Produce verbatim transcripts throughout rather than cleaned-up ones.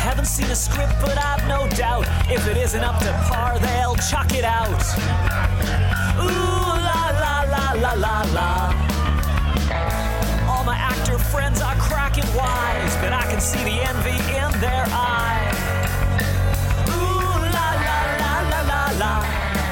Haven't seen a script, but I've no doubt if it isn't up to par, they'll chuck it out. Ooh, la la la la la la. All my actor friends are cracking wise, but I can see the envy in their eye. Ooh, la la la la la la.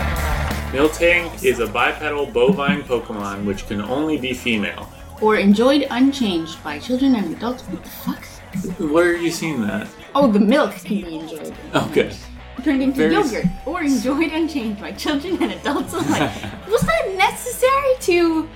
Miltank is a bipedal bovine Pokemon which can only be female. Or enjoyed unchanged by children and adults. What the fuck? Where are you seeing that? Oh, the milk can be enjoyed. Okay. Turned into Very yogurt. Or enjoyed unchanged by children and adults alike. Was that necessary to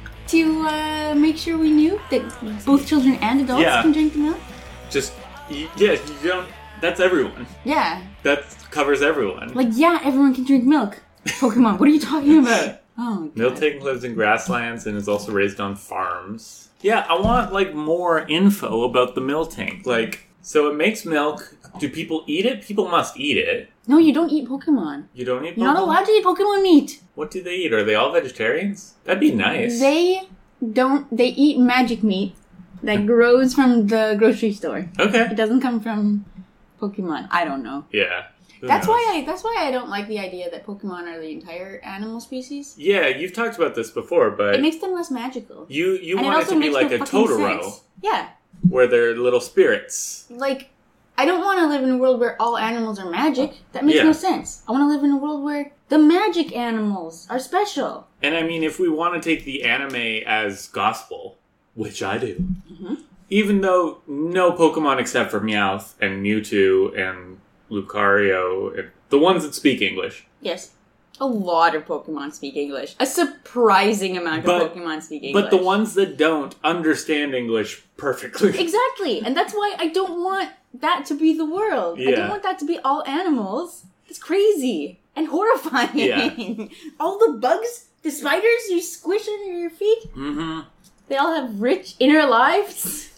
to uh, make sure we knew that both children and adults Yeah. can drink the milk? Just, y- yeah, you don't, that's everyone. Yeah. That covers everyone. Like, yeah, everyone can drink milk. Pokemon, what are you talking about? Oh, my God. Miltank lives in grasslands and is also raised on farms. Yeah, I want, like, more info about the Miltank. Like, so it makes milk. Do people eat it? People must eat it. No, you don't eat Pokemon. You don't eat Pokemon? You're not allowed to eat Pokemon meat. What do they eat? Are they all vegetarians? That'd be nice. They don't, they eat magic meat that grows from the grocery store. Okay. It doesn't come from Pokemon. I don't know. Yeah. Who That's knows? why I that's why I don't like the idea that Pokemon are the entire animal species. Yeah, you've talked about this before, but It makes them less magical. you, you And want it also to be makes like no a fucking Totoro, sense. Yeah. where they're little spirits. Like, I don't want to live in a world where all animals are magic. That makes Yeah. no sense. I want to live in a world where the magic animals are special. And I mean, if we want to take the anime as gospel, which I do, Mm-hmm. even though no Pokemon except for Meowth and Mewtwo and Lucario, and the ones that speak English. Yes. A lot of Pokemon speak English. A surprising amount of But- Pokemon speak English. But the ones that don't understand English perfectly. Exactly. And that's why I don't want that to be the world. I Yeah. don't want that to be all animals. It's crazy and horrifying. Yeah. All the bugs, the spiders you squish under your feet, Mm-hmm. they all have rich inner lives.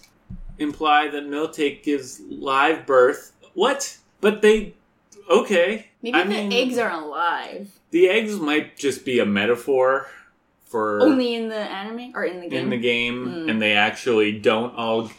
Imply that Miltank gives live birth. What? But they... Okay. Maybe I the mean, eggs are alive. The eggs might just be a metaphor for... Only in the anime? Or in the game? in the game, Mm. and they actually don't all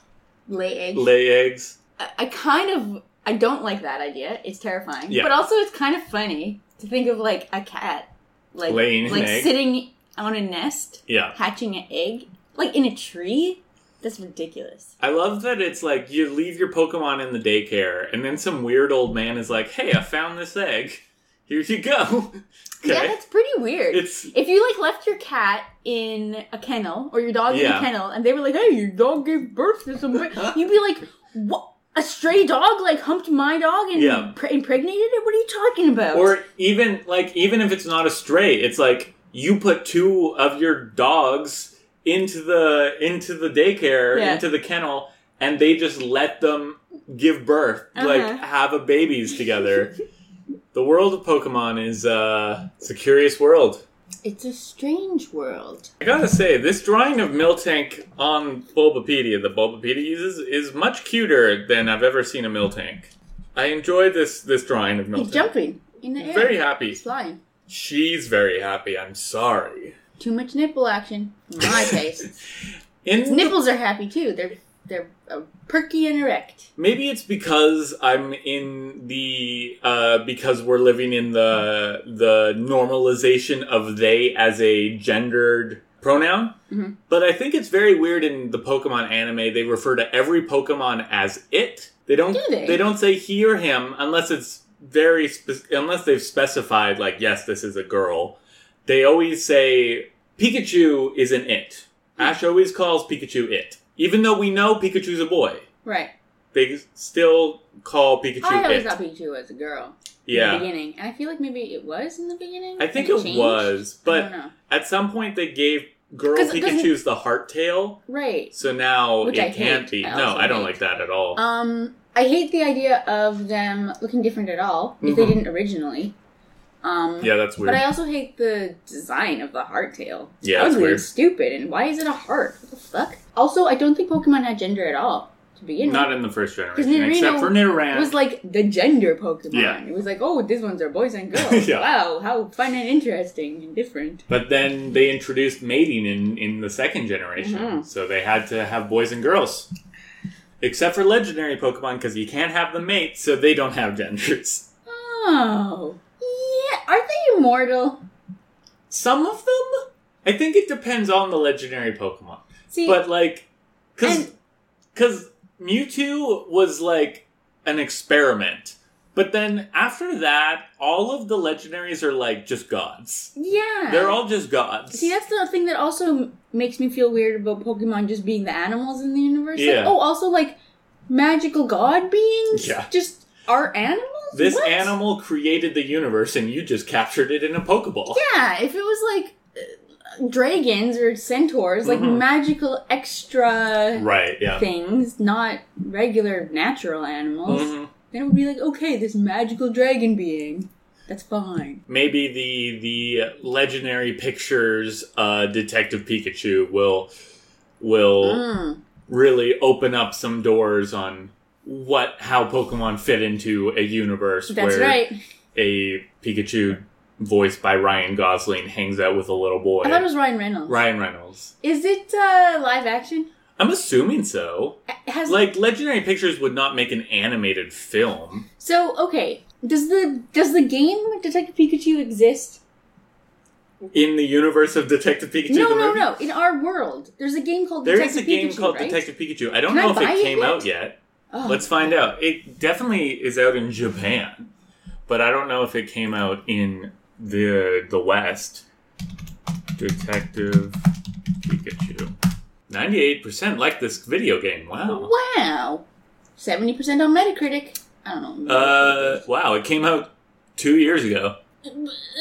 Lay eggs. lay eggs. I, I kind of... I don't like that idea. It's terrifying. Yeah. But also it's kind of funny to think of like a cat. Like, Laying an like egg. sitting on a nest. Yeah. Hatching an egg. Like in a tree. That's ridiculous. I love that it's like you leave your Pokemon in the daycare, and then some weird old man is like, hey, I found this egg. Here you go. Okay. Yeah, that's pretty weird. It's If you like left your cat in a kennel or your dog in Yeah. a kennel, and they were like, "Hey, your dog gave birth to some," you'd be like, "What? A stray dog like humped my dog and Yeah. pre- impregnated it? What are you talking about?" or even like even if it's not a stray, it's like you put two of your dogs into the into the daycare, Yeah. into the kennel, and they just let them give birth, Uh-huh. like have a babies together. The world of Pokemon is uh it's a curious world. It's a strange world. I gotta say, this drawing of Miltank on Bulbapedia, the Bulbapedia uses, is much cuter than I've ever seen a Miltank. I enjoy this this drawing of He's Miltank. jumping in the air. Very happy. He's flying. She's very happy, I'm sorry. Too much nipple action for my taste. In His nipples are happy too. They're they're uh, perky and erect. Maybe it's because I'm in the uh, because we're living in the the normalization of they as a gendered pronoun. Mm-hmm. But I think it's very weird in the Pokemon anime. They refer to every Pokemon as it. They don't. Do they? don't say he or him unless it's very spe- unless they've specified like yes, this is a girl. They always say Pikachu is an it. Ash always calls Pikachu it. Even though we know Pikachu's a boy, Right. they still call Pikachu I always it. thought Pikachu was a girl. In Yeah. the beginning. And I feel like maybe it was in the beginning. I think and it changed. was, I don't but know. at some point they gave girl 'Cause it doesn't- Pikachu's the heart tail, Right. so now Which it I can't hate. be. I no, also I don't hate. like that at all. Um, I hate the idea of them looking different at all, if they Mhm. didn't originally. Um, yeah, that's weird. But I also hate the design of the heart tail. It's Yeah, it's ugly weird. and stupid, and why is it a heart? What the fuck? Also, I don't think Pokemon had gender at all, to begin Not with. in the first Because generation, except for Nidoran. It was like the gender Pokemon. Yeah. It was like, oh, these ones are boys and girls. Yeah. Wow, how fun and interesting and different. But then they introduced mating in, in the second generation, Mhm. so they had to have boys and girls. Except for legendary Pokemon, because you can't have them mates, so they don't have genders. Oh. Yeah. Aren't they immortal? Some of them? I think it depends on the legendary Pokemon. See, but, like, because and- because Mewtwo was, like, an experiment. But then, after that, all of the legendaries are, like, just gods. yeah. They're all just gods. See, that's the thing that also makes me feel weird about Pokemon just being the animals in the universe. Yeah. Like, oh, also, like, magical god beings? Yeah. Just are animals? This What? animal created the universe, and you just captured it in a Pokeball. Yeah, if it was, like, uh, dragons or centaurs, like, Mhm. magical extra Right, yeah. things, not regular natural animals, Mhm. then it would be like, okay, this magical dragon being, that's fine. Maybe the the legendary pictures uh, Detective Pikachu will will Mm. really open up some doors on what how Pokemon fit into a universe That's where right. a Pikachu voiced by Ryan Gosling hangs out with a little boy. I thought it was Ryan Reynolds. Ryan Reynolds. Is it uh, live action? I'm assuming so. It has Like, Legendary Pictures would not make an animated film. So, okay, does the does the game Detective Pikachu exist? In the universe of Detective Pikachu, no, the no, movie? no. In our world, there's a game called There Detective is a game Pikachu, called right? Detective Pikachu. I don't Can I know if buy it it came yet? out yet. Oh. Let's find out. It definitely is out in Japan, but I don't know if it came out in the the West. Detective Pikachu. ninety-eight percent like this video game. Wow. Wow, seventy percent on Metacritic. I don't know. Uh, wow, it came out two years ago. Uh,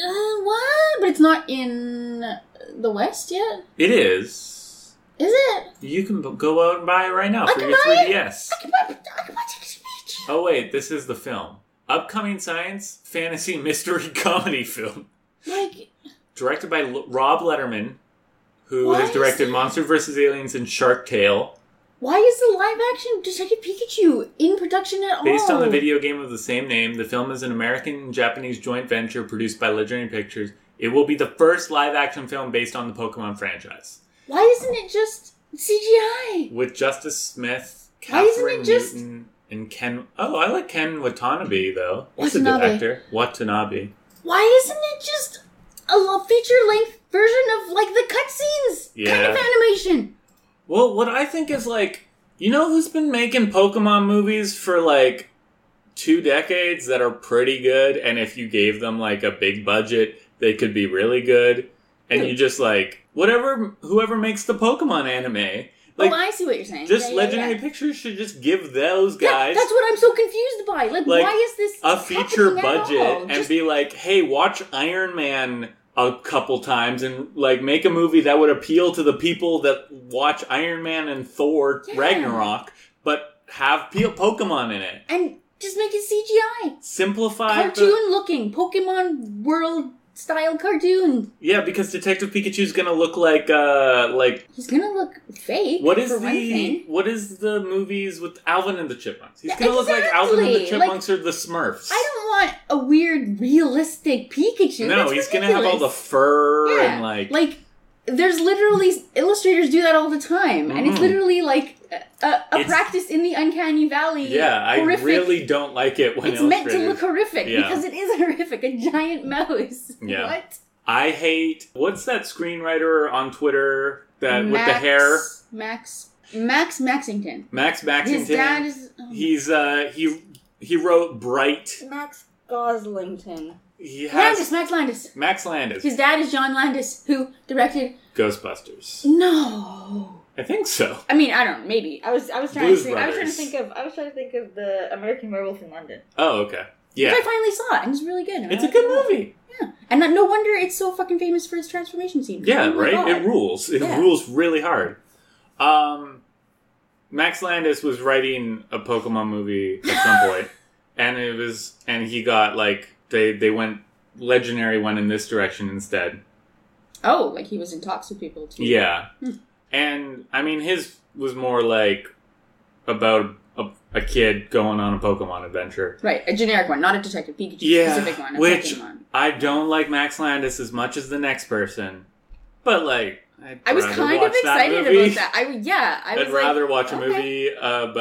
what? But it's not in the West yet. It is. Is it? You can b- go out and buy it right now I for can your buy three it? D S. I can buy. I can buy Detective Pikachu. Oh wait, this is the film. Upcoming science fantasy mystery comedy film. Like, Directed by L- Rob Letterman, who Why has is directed that- Monster versus. Aliens and Shark Tale. why is the live action Detective Pikachu in production at all? Based on the video game of the same name, the film is an American and Japanese joint venture produced by Legendary Pictures. It will be the first live-action film based on the Pokemon franchise. Why isn't it just C G I? With Justice Smith, Why isn't Catherine it just- Newton, and Ken... Oh, I like Ken Watanabe, though. He's a Watanabe. good actor. Watanabe. Why isn't it just a feature-length version of, like, the cutscenes kind Yeah. of animation? Well, what I think is, like... You know who's been making Pokemon movies for, like, two decades that are pretty good, and if you gave them, like, a big budget, they could be really good, and Who? you just, like... Whatever... Whoever makes the Pokemon anime... Like, oh, I see what you're saying. just Yeah, yeah, Legendary yeah. Pictures should just give those That- guys... that's what I'm so confused by. Like, Like, why is this a feature happening at budget all? and Just- be like, hey, watch Iron Man a couple times and like make a movie that would appeal to the people that watch Iron Man and Thor Yeah. Ragnarok, but have pe- Pokemon in it. and just make it C G I. Simplify the... Cartoon-looking Pokemon World style cartoon. Yeah, because Detective Pikachu's gonna look like uh like He's gonna look fake. what is for one the thing. what is the movies with Alvin and the Chipmunks? He's Yeah, gonna look like Alvin and the exactly. Chipmunks or the Smurfs. I don't want a weird, realistic Pikachu. No, That's he's gonna have all the ridiculous. fur Yeah, and like like there's literally illustrators do that all the time, and it's Mhm. literally like a, a, a It's- practice in the uncanny valley. yeah, I horrific. really don't like it when It's meant to illustrators- look horrific Yeah. because it is horrific. A giant mouse. Yeah. What? I hate what's that screenwriter on Twitter that with the Max- hair? Max Max Maxington. Max Maxington. His dad is oh. He's uh he he wrote Bright. Max Goslington. He has Landis, Max Landis. Max Landis. His dad is John Landis, who directed. Ghostbusters. No. I think so. I mean, I don't know. Maybe I was. I was trying Blues to. Think, I was trying to Brothers. think of. I was trying to think of the American Werewolf in London. Oh, okay. Yeah. Which I finally saw it, and it's really good. and I It's a like good it. movie. Yeah, and no wonder it's so fucking famous for its transformation scene. Yeah, Oh my right? God. It rules. It Yeah. rules really hard. Um, Max Landis was writing a Pokemon movie at some point, and it was, and he got like they they went Legendary went in this direction instead. Oh, like he was in talks with people too. Yeah, Hmm. and I mean his was more like about a, a kid going on a Pokemon adventure. Right, a generic one, not a Detective Pikachu Yeah, specific one. A which Pokemon. I don't like Max Landis as much as the next person, but like I'd I was rather kind watch of excited that movie. about that. I yeah, I was I'd like, rather watch a okay. movie about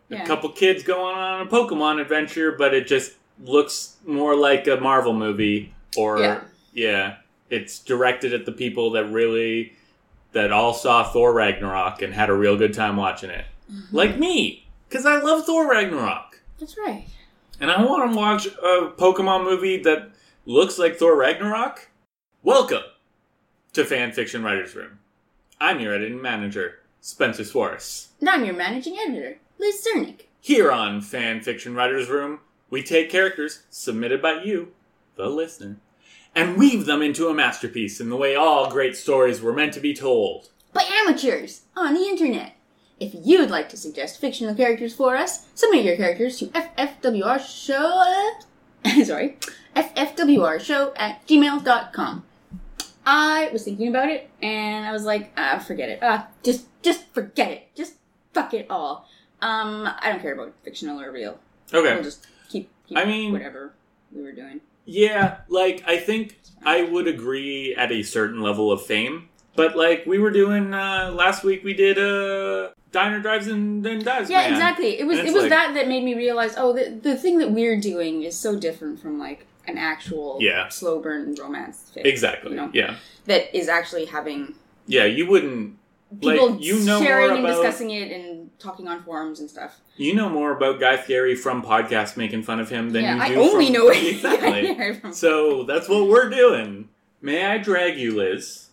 Yeah. A couple kids going on a Pokemon adventure, but it just looks more like a Marvel movie. Or, Yeah. yeah, it's directed at the people that really, that all saw Thor Ragnarok and had a real good time watching it. Mm-hmm. Like me, because I love Thor Ragnarok. That's right. And I want to watch a Pokemon movie that looks like Thor Ragnarok. Welcome to Fanfiction Writers Room. I'm your editing manager, Spencer Suarez. And I'm your managing editor, Liz Zernick. Here on Fanfiction Writers Room, we take characters submitted by you, the listener, and weave them into a masterpiece in the way all great stories were meant to be told. By amateurs on the internet. If you'd like to suggest fictional characters for us, submit your characters to F F W R show... Sorry. F F W R show at gmail dot com. I was thinking about it, and I was like, ah, forget it. Ah, just, just forget it. Just fuck it all. Um, I don't care about fictional or real. Okay. We'll just keep, keep I mean, whatever we were doing. Yeah, like, I think I would agree at a certain level of fame. But, like, we were doing, uh, last week we did, uh, Diner Drives and then Dives Yeah, Man. exactly. It was And it it's was like- that that made me realize, oh, the, the thing that we're doing is so different from, like, an actual Yeah. slow burn romance fic. Exactly, You know? yeah. That is actually having Yeah, you wouldn't... people Like, you know sharing more and about- discussing it and talking on forums and stuff. You know more about Guy Fieri from podcasts making fun of him than yeah, you I do only from... know it. Exactly. from So, that's what we're doing. May I drag you, Liz?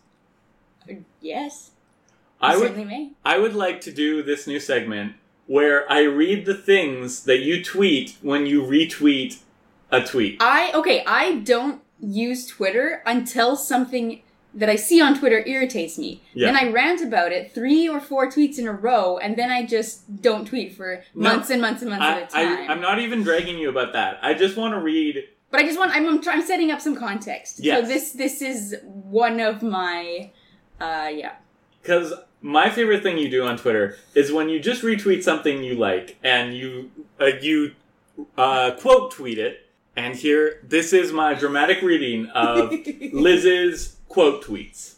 Yes. I You would, certainly may. I would like to do this new segment where I read the things that you tweet when you retweet a tweet. I okay, I don't use Twitter until something that I see on Twitter irritates me. Yeah. Then I rant about it three or four tweets in a row, and then I just don't tweet for No, months and months and months I, at a time. I, I'm not even dragging you about that. I just want to read... But I just want I'm I'm, try- I'm setting up some context. Yes. So this this is one of my uh yeah. Because my favorite thing you do on Twitter is when you just retweet something you like, and you uh, you uh, quote tweet it, and here, this is my dramatic reading of Liz's quote tweets.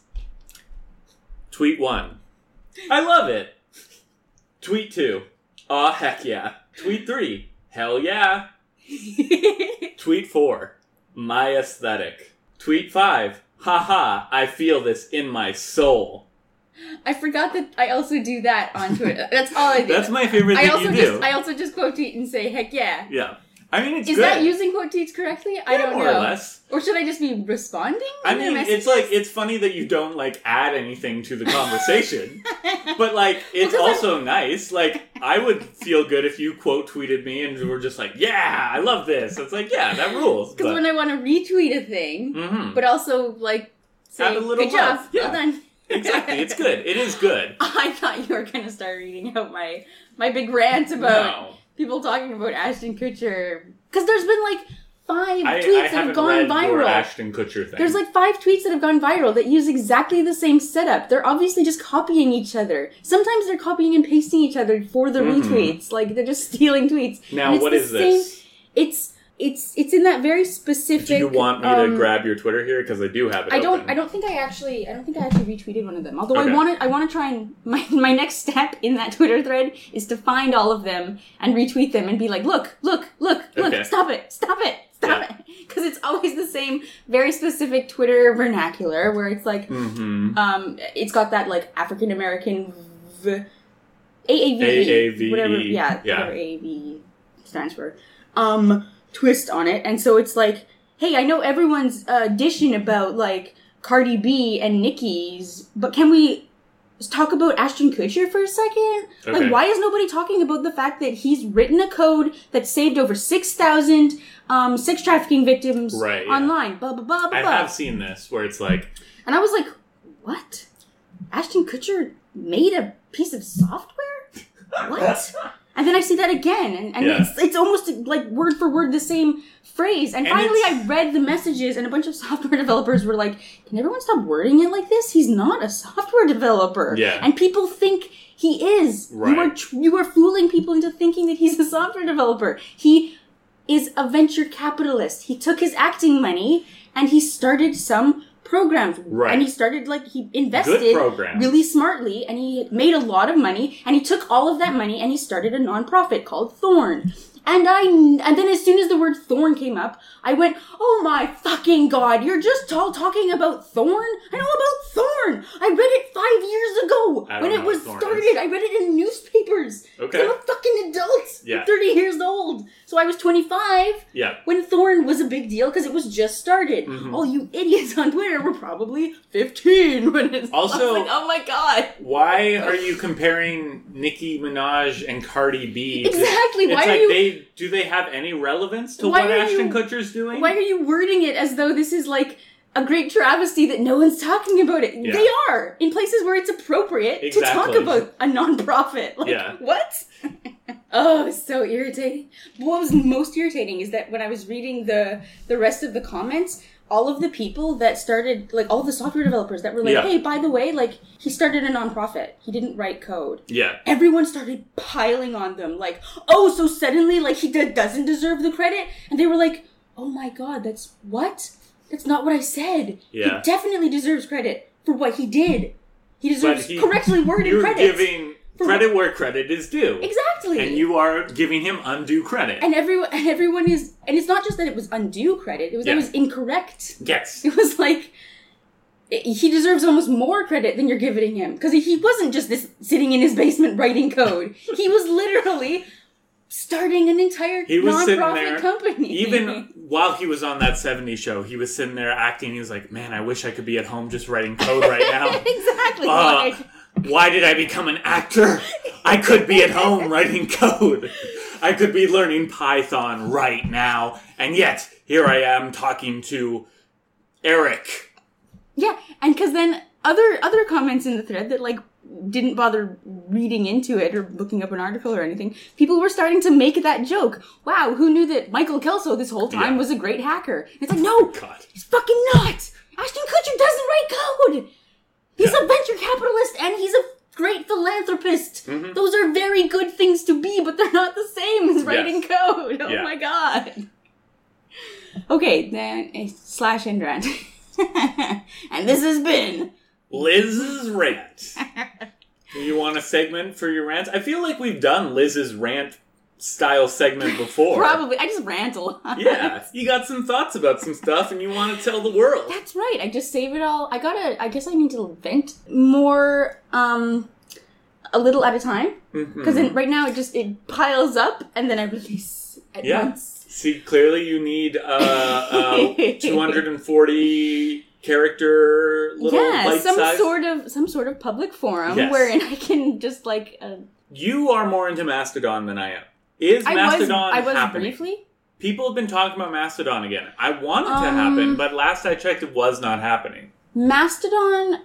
Tweet one. I love it. Tweet two. Aw, heck yeah. Tweet three. Hell yeah. Tweet four. My aesthetic. Tweet five. Haha, I feel this in my soul. I forgot that I also do that on Twitter. That's all I do. That's my favorite I thing also you just do. I also just quote tweet and say heck yeah. Yeah. I mean, it's Is good. that using quote tweets correctly? I Yeah, don't more know. or less. Or should I just be responding? I in their mean, it's messages? like, it's funny that you don't, like, add anything to the conversation. But, like, it's Well, 'cause also nice. Like, I would feel good if you quote tweeted me and were just like, yeah, I love this. It's like, yeah, that rules. Because when I want to retweet a thing, hmm but also like say Add a little good job, love. Yeah. well done. Exactly. It's good. It is good. I thought you were gonna start reading out my my big rant about No. people talking about Ashton Kutcher because there's been like five I, tweets I that haven't have gone read your viral. Ashton Kutcher thing. There's like five tweets that have gone viral that use exactly the same setup. They're obviously just copying each other. Sometimes they're copying and pasting each other for the Mhm. retweets. Like they're just stealing tweets. Now, And it's what the is this? same- It's it's it's in that very specific. Do you want me um, to grab your Twitter here? Because I do have it I don't. open. I don't think I actually. I don't think I actually retweeted one of them. Although Okay. I want to. I want to try and my my next step in that Twitter thread is to find all of them and retweet them and be like, look, look, look, look, Okay. stop it, stop it, stop Yeah. it, because it's always the same very specific Twitter vernacular where it's like, Mm-hmm. um, it's got that like African American v- A A V E, A A V E, whatever, yeah, yeah. whatever A A V E stands for. Um. twist on it, and so it's like, hey, I know everyone's uh, dishing about like Cardi B and Nicki's, but can we talk about Ashton Kutcher for a second? Okay. Like, why is nobody talking about the fact that he's written a code that saved over six thousand um, sex trafficking victims Right, yeah. online? Blah blah blah blah. I blah. have seen this where it's like, And I was like, what? Ashton Kutcher made a piece of software? What? And then I see that again, and, and Yeah. it's it's almost like word for word the same phrase. And, And finally it's- I read the messages, and a bunch of software developers were like, can everyone stop wording it like this? He's not a software developer. Yeah. And people think he is. You are, Right. tr- you are fooling people into thinking that he's a software developer. He is a venture capitalist. He took his acting money, and he started some programs. Right. And he started, like, he invested Good programs. really smartly, and he made a lot of money, and he took all of that money, and he started a nonprofit called Thorn. And I, and then as soon as the word Thorn came up, I went, oh my fucking god, you're just all talking about Thorn? I know about Thorn! I read it five years ago! I don't When know it was what Thorn started, is. I read it in newspapers! Okay. I'm a fucking adult! Yeah. I'm thirty years old! So I was twenty-five Yeah. when Thorn was a big deal, because it was just started. Mhm. All you idiots on Twitter were probably fifteen when it's Also- I was like, oh my god! Why are you comparing Nicki Minaj and Cardi B? to- Exactly, It's why are like you- they do they have any relevance to Why what are Ashton you- Kutcher's doing? Why are you wording it as though this is like a great travesty that no one's talking about it? Yeah. They are in places where it's appropriate to talk Exactly. about a non-profit. Like, Yeah. what? Oh, it's so irritating. But what was most irritating is that when I was reading the the rest of the comments, all of the people that started, like all the software developers that were like, Yeah. hey, by the way, like he started a non-profit. He didn't write code. Yeah. Everyone started piling on them, like, oh, so suddenly, like, he d- doesn't deserve the credit? And they were like, oh my god, that's, what? That's not what I said. Yeah. He definitely deserves credit for what he did. He deserves he- correctly worded You're credit. giving For credit where credit is due. Exactly. And you are giving him undue credit. And everyone, and everyone is, and it's not just that it was undue credit, it was, Yeah. it was incorrect. yes. It was like, he deserves almost more credit than you're giving him. Because he wasn't just this sitting in his basement writing code. He was literally starting an entire He was sitting non-profit there, company. even while he was on that seventies show, he was sitting there acting. He was like, man, I wish I could be at home just writing code right now. exactly. Uh, like, why did I become an actor? I could be at home writing code. I could be learning Python right now. And yet, here I am talking to Eric. yeah, and because then other other comments in the thread that like didn't bother reading into it or looking up an article or anything, people were starting to make that joke. Wow, who knew that Michael Kelso this whole time Yeah. was a great hacker? It's like, no, God. he's fucking not. Ashton Kutcher doesn't write code. He's Yeah. a venture capitalist and he's a great philanthropist. Mhm. Those are very good things to be, but they're not the same as writing Yes. code. Oh Yeah. my god. Okay, then uh, slash end rant. And this has been Liz's rant. Do you want a segment for your rants? I feel like we've done Liz's rant style segment before. probably I just rant a lot. Yeah, you got some thoughts about some stuff and you want to tell the world. That's right. I just save it all. I gotta. I guess I need to vent more, um, a little at a time. Because Mhm. right now it just it piles up and then I release at Yeah. once. See, clearly you need uh, uh, two hundred forty character little Yeah, bite some size. sort of some sort of public forum Yes. wherein I can just like. Uh, You are more into Mastodon than I am. Is I was. Mastodon I was happening? briefly. People have been talking about Mastodon again. I want it to Um, happen, but last I checked, it was not happening. Mastodon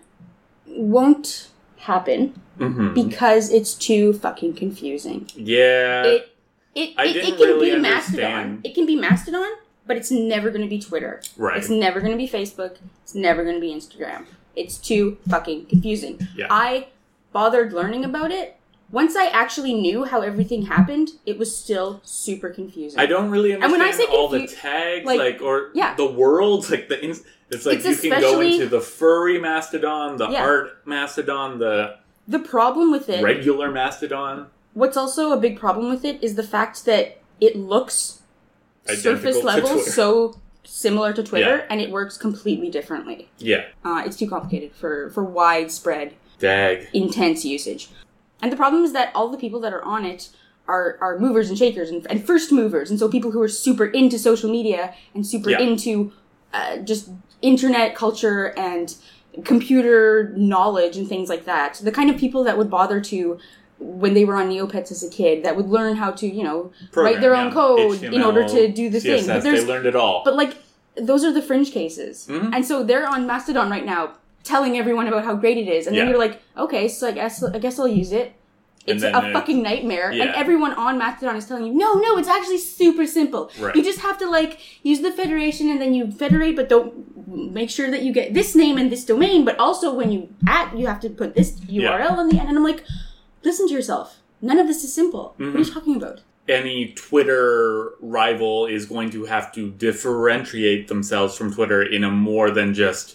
won't happen Mm-hmm. because it's too fucking confusing. Yeah. It it I it, didn't it can really be understand. Mastodon. It can be Mastodon, but it's never going to be Twitter. Right. It's never going to be Facebook. It's never going to be Instagram. It's too fucking confusing. Yeah. I bothered learning about it. Once I actually knew how everything happened, it was still super confusing. I don't really And understand when I say all the confu- tags, like- like, or yeah. the world, like the. Ins- it's like It's you can go especially- into the furry Mastodon, the Yeah. art Mastodon, the The problem with it, regular Mastodon. what's also a big problem with it, is the fact that it looks Identical surface to level Twitter. so similar to Twitter, Yeah. and it works completely differently. Yeah. Uh, it's too complicated for, for widespread, Dag. intense usage. And the problem is that all the people that are on it are, are movers and shakers and, and first movers, and so people who are super into social media and super Yeah. into uh, just internet culture and computer knowledge and things like that. The kind of people that would bother to, when they were on Neopets as a kid, that would learn how to, you know, Program, write their own yeah. code H T M L, in order to do the C S S, thing. But there's they learned it all. But like, those are the fringe cases. Mhm. And so they're on Mastodon right now telling everyone about how great it is. And then Yeah. you're like, okay, so I guess, I guess I'll use it. And It's then a they- fucking nightmare. Yeah. And everyone on Mastodon is telling you, no, no, it's actually super simple. Right. You just have to like use the federation and then you federate, but don't make sure that you get this name and this domain. But also when you at, you have to put this U R L on the end. And I'm like, listen to yourself. None of this is simple. What are you talking about? Any Twitter rival is going to have to differentiate themselves from Twitter in a more than just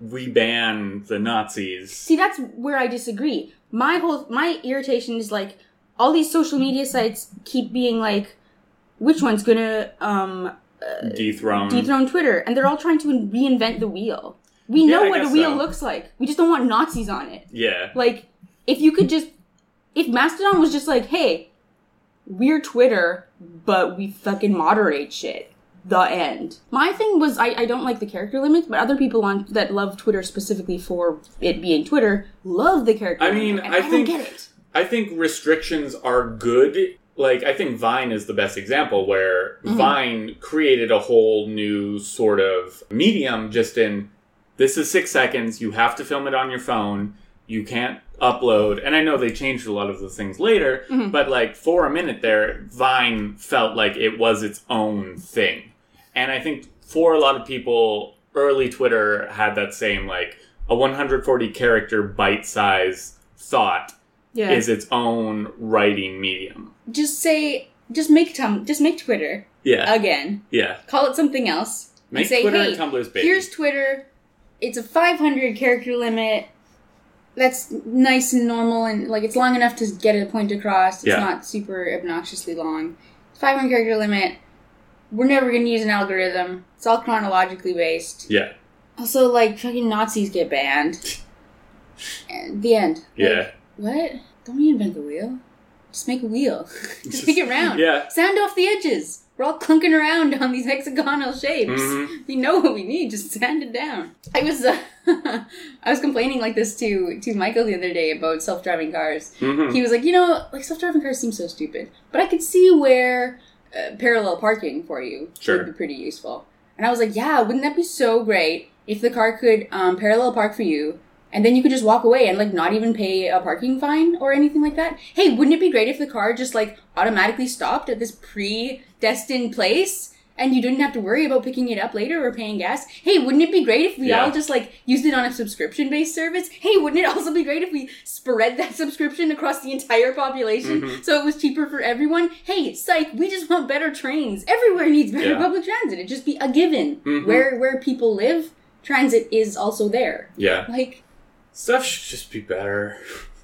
we ban the Nazis. See, that's where I disagree. My whole my irritation is like all these social media sites keep being like, which one's gonna um uh, dethrone dethrone Twitter, and they're all trying to reinvent the wheel. We know Yeah, I what a guess wheel so. looks like. We just don't want Nazis on it. Yeah. Like, if you could just, if Mastodon was just like, hey, we're Twitter, but we fucking moderate shit. The end. My thing was, I, I don't like the character limits, but other people on that love Twitter specifically for it being Twitter love the character I limit. mean, and I, I, think don't get it. I think restrictions are good. Like, I think Vine is the best example where Mm-hmm. Vine created a whole new sort of medium just in, this is six seconds, you have to film it on your phone, you can't upload. And I know they changed a lot of the things later, Mm-hmm. but like for a minute there, Vine felt like it was its own thing. And I think for a lot of people, early Twitter had that same, like, a one hundred forty character bite-size thought Yeah. is its own writing medium. Just say, just make Tum, just make Twitter Yeah. again. yeah. Call it something else. Make and say, Twitter hey, and Tumblr's baby. here's Twitter. It's a five hundred character limit. That's nice and normal, and like it's long enough to get a point across. It's Yeah. not super obnoxiously long. five hundred character limit. We're never going to use an algorithm. It's all chronologically based. Yeah. Also, like, fucking Nazis get banned. And the end. Like, Yeah. what? Don't reinvent the wheel. Just make a wheel. Just make it round. Yeah. Sand off the edges. We're all clunking around on these hexagonal shapes. Mhm. We know what we need. Just sand it down. I was uh, I was complaining like this to to Michael the other day about self-driving cars. Mhm. He was like, you know, like self-driving cars seem so stupid, but I could see where uh, parallel parking for you Sure. would be pretty useful. And I was like, yeah, wouldn't that be so great if the car could um, parallel park for you, and then you could just walk away and like not even pay a parking fine or anything like that? Hey, wouldn't it be great if the car just like automatically stopped at this predestined place and you didn't have to worry about picking it up later or paying gas? Hey, wouldn't it be great if we Yeah. all just like used it on a subscription-based service? Hey, wouldn't it also be great if we spread that subscription across the entire population Mhm. so it was cheaper for everyone? Hey, psych, we just want better trains. Everywhere needs better Yeah. public transit. It'd just be a given. Mhm. Where where people live, transit is also there. Yeah. Like, Stuff should just be better.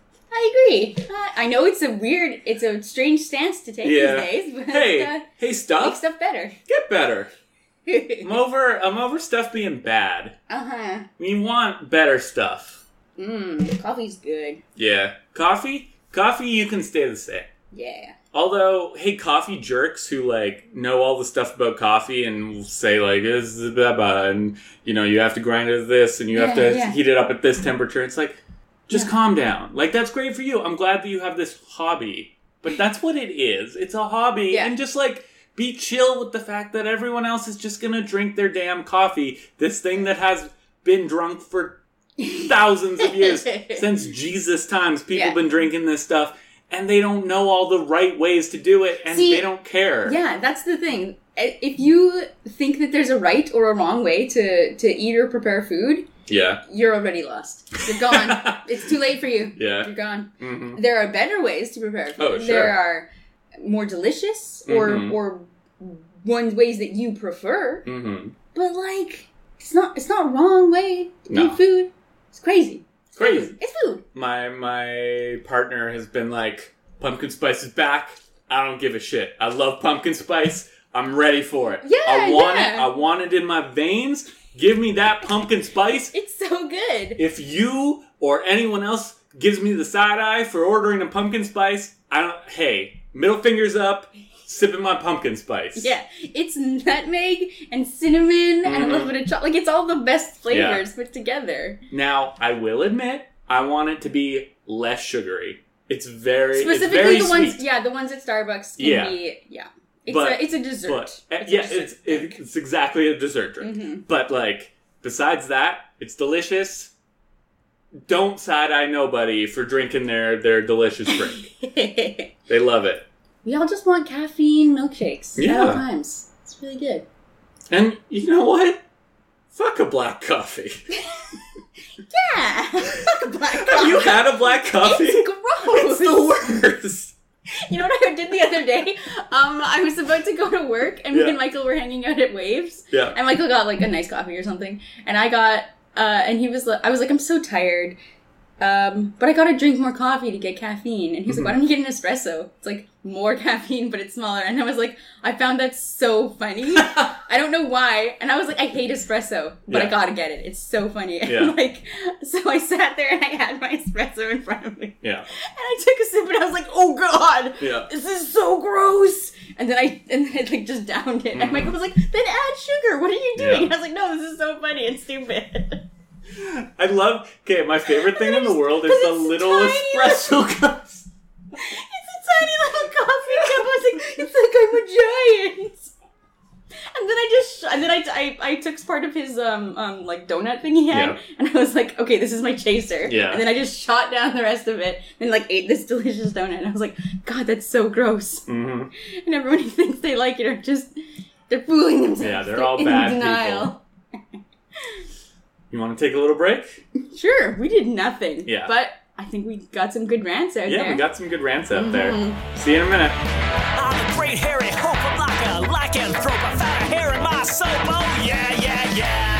I agree. Uh, I know it's a weird, it's a strange stance to take Yeah. these days, but Hey, uh, hey, make stuff, stuff better. get better. I'm over. I'm over stuff being bad. Uh-huh. We want better stuff. Mmm, coffee's good. Yeah, coffee. Coffee, you can stay the same. Yeah. Although, hey, coffee jerks who, like, know all the stuff about coffee and will say, like, this is blah, blah, and, you know, you have to grind it at this, and you have Yeah, to yeah. heat it up at this temperature. It's like, just Yeah. calm down. Like, that's great for you. I'm glad that you have this hobby. But that's what it is. It's a hobby. Yeah. And just, like, be chill with the fact that everyone else is just gonna drink their damn coffee. This thing that has been drunk for thousands of years. Since Jesus times, people Yeah. have been drinking this stuff. And they don't know all the right ways to do it, and See, they don't care. Yeah, that's the thing. If you think that there's a right or a wrong way to, to eat or prepare food, Yeah. you're already lost. You're gone. It's too late for you. Yeah. You're gone. Mhm. There are better ways to prepare food. Oh, sure. There are more delicious or Mhm. or one ways that you prefer. Mm-hmm. But like, it's not it's not a wrong way to No. eat food. It's crazy. It's Crazy. food. It's food. My my partner has been like, pumpkin spice is back. I don't give a shit. I love pumpkin spice. I'm ready for it. Yeah, I want yeah. it. I want it in my veins. Give me that pumpkin spice. It's so good. If you or anyone else gives me the side eye for ordering a pumpkin spice, I don't. Hey, middle fingers up. Sipping my pumpkin spice. Yeah, it's nutmeg and cinnamon and a little bit of chocolate. Like, it's all the best flavors put together. Now, I will admit, I want it to be less sugary. It's very, Specifically, it's very the ones, sweet. yeah, the ones at Starbucks can Yeah. be, yeah. It's But- a, it's a dessert. But uh, It's a yeah, dessert it's drink. it's exactly a dessert drink. Mhm. But like, besides that, it's delicious. Don't side eye nobody for drinking their their delicious drink. They love it. We all just want caffeine milkshakes at Yeah. all times. It's really good. And you know what? Fuck a black coffee. Yeah, fuck black Have coffee. you had a black coffee? It's gross. It's the worst. You know what I did the other day? Um, I was about to go to work, and me Yeah. and Michael were hanging out at Waves. Yeah. And Michael got like a nice coffee or something, and I got Uh, and he was like, I was like, I'm so tired. Um, but I gotta drink more coffee to get caffeine. And he was like, why don't you get an espresso? It's like more caffeine, but it's smaller. And I was like, I found that so funny. I don't know why. And I was like, I hate espresso, but Yeah. I gotta get it. It's so funny. And Yeah. like, so I sat there and I had my espresso in front of me. Yeah. And I took a sip and I was like, oh god, Yeah. this is so gross. And then I, and then I like just downed it. And Michael was like, then add sugar. What are you doing? Yeah. And I was like, no, this is so funny and stupid. I love. Okay, my favorite thing in the world is the It's little tiny espresso cups. It's a tiny little coffee cup. I was like, it's like I'm a giant. And then I just, and then I, I, I took part of his, um, um, like donut thing he had, Yeah. and I was like, okay, this is my chaser. Yeah. And then I just shot down the rest of it, and like ate this delicious donut, and I was like, God, that's so gross. Mm-hmm. And everyone who thinks they like it are just, they're fooling themselves. Yeah, they're all in bad denial. You want to take a little break? Sure, we did nothing. Yeah. But I think we got some good rants out Yeah, there. we got some good rants out Mhm. there. See you in a minute. I'm a great hairy hope, I'm like a lycanthrope. I found a hair in my soap, oh yeah, yeah,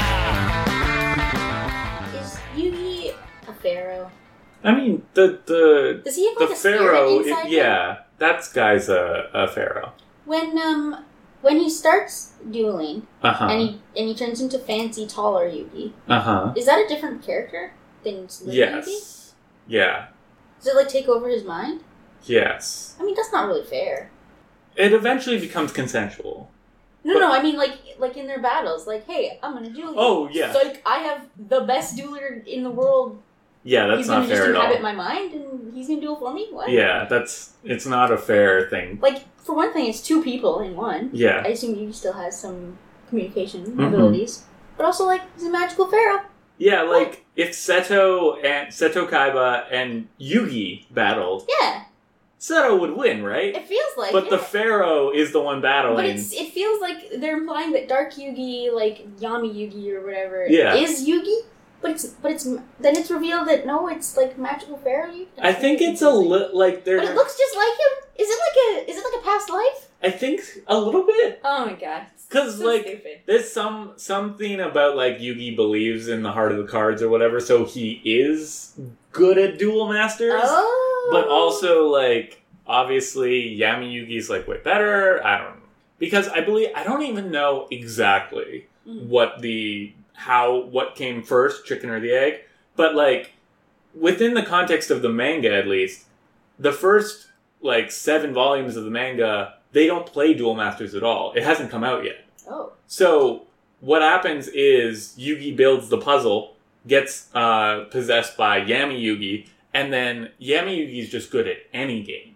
yeah. Is Yugi a pharaoh? I mean, the the Does he have the like a spirit pharaoh. inside him? Yeah, that guy's a, a pharaoh. When um when he starts dueling Uh huh. and he and he turns into fancy taller Yugi, Uh huh. is that a different character than Yugi? Yes. Yeah. Does it like take over his mind? Yes. I mean, that's not really fair. It eventually becomes consensual. No, But- no, I mean like like in their battles, like, hey, I'm gonna duel you. Oh, yeah. So like, I have the best dueler in the world. Yeah, that's he's not gonna just fair at inhabit all. my mind, and he's gonna duel for me. What? Yeah, that's it's not a fair thing. Like for one thing, it's two people in one. Yeah. I assume Yugi still has some communication Mhm. abilities, but also like he's a magical pharaoh. Yeah, like if Seto and Seto Kaiba and Yugi battled, Yeah, Seto would win, right? it feels like. But it. the Pharaoh is the one battling. But it's it feels like they're implying that Dark Yugi, like Yami Yugi or whatever, Yeah. is Yugi. But it's but it's then it's revealed that no, it's like magical pharaoh Yugi. I think it's a li- like they're. But it looks just like him. Is it like a is it like a past life? I think a little bit. Oh my god! Because, So like, stupid. there's some something about, like, Yugi believes in the heart of the cards or whatever, so he is good at duel masters. Oh. But also, like, obviously, Yami Yugi's, like, way better. I don't know. Because I believe, I don't even know exactly Mhm. what the, how, what came first, chicken or the egg. But, like, within the context of the manga, at least, the first, like, seven volumes of the manga, they don't play Duel Masters at all. It hasn't come out yet. Oh. So, what happens is Yugi builds the puzzle, gets uh, possessed by Yami Yugi, and then Yami Yugi's just good at any game.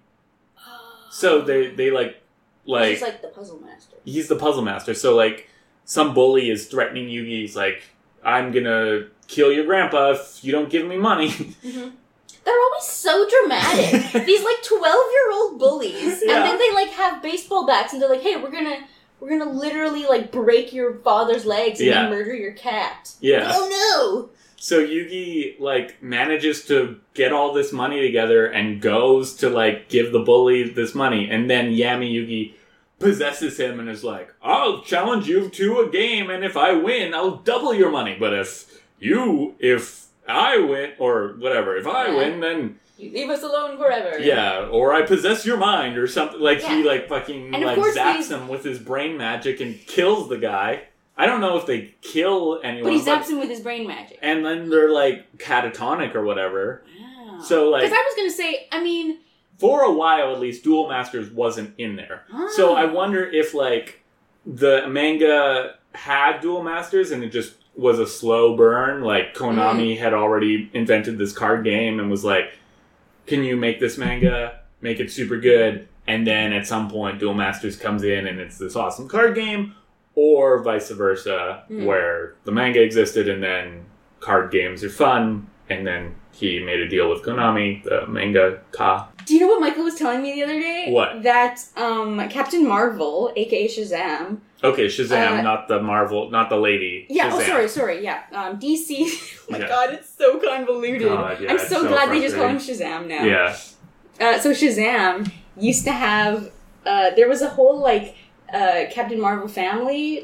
So they, they like, like, He's like the puzzle master. he's the puzzle master. So, like, some bully is threatening Yugi. He's like, I'm gonna kill your grandpa if you don't give me money. Mm-hmm. They're always so dramatic. These like twelve-year-old bullies, Yeah. and then they like have baseball bats, and they're like, "Hey, we're gonna, we're gonna literally like break your father's legs and Yeah. then murder your cat." Yeah. Oh So Yugi, like, manages to get all this money together and goes to, like, give the bully this money. And then Yami Yugi possesses him and is like, I'll challenge you to a game, and if I win, I'll double your money. But if you, if I win, or whatever, if I Yeah. win, then, no! You leave us alone forever. yeah, or I possess your mind, or something. Like, he, Yeah. like, fucking, And of like, course zaps these- him with his brain magic and kills the guy. I don't know if they kill anyone. But he zaps him with his brain magic. And then they're, like, catatonic or whatever. Wow. So, like, because I was gonna say, I mean, for a while at least, Duel Masters wasn't in there. So I Ah. wonder if, like, the manga had Duel Masters and it just was a slow burn. Like, Konami had already invented this card game and was like, can you make this manga, make it super good, and then at some point Duel Masters comes in and it's this awesome card game, or vice versa, Mm. where the manga existed and then card games are fun, and then he made a deal with Konami, the manga ka. do you know what Michael was telling me the other day? What? That um, Captain Marvel, aka Shazam. Okay, Shazam, Uh, not the Marvel, not the lady. Yeah. Shazam. Oh, sorry, sorry. Yeah. Um, D C. Oh my Yeah. god, it's so convoluted. God, yeah, I'm it's so, so glad they just call him Shazam now. Yeah. Uh, so Shazam used to have. Uh, there was a whole like uh, Captain Marvel family, like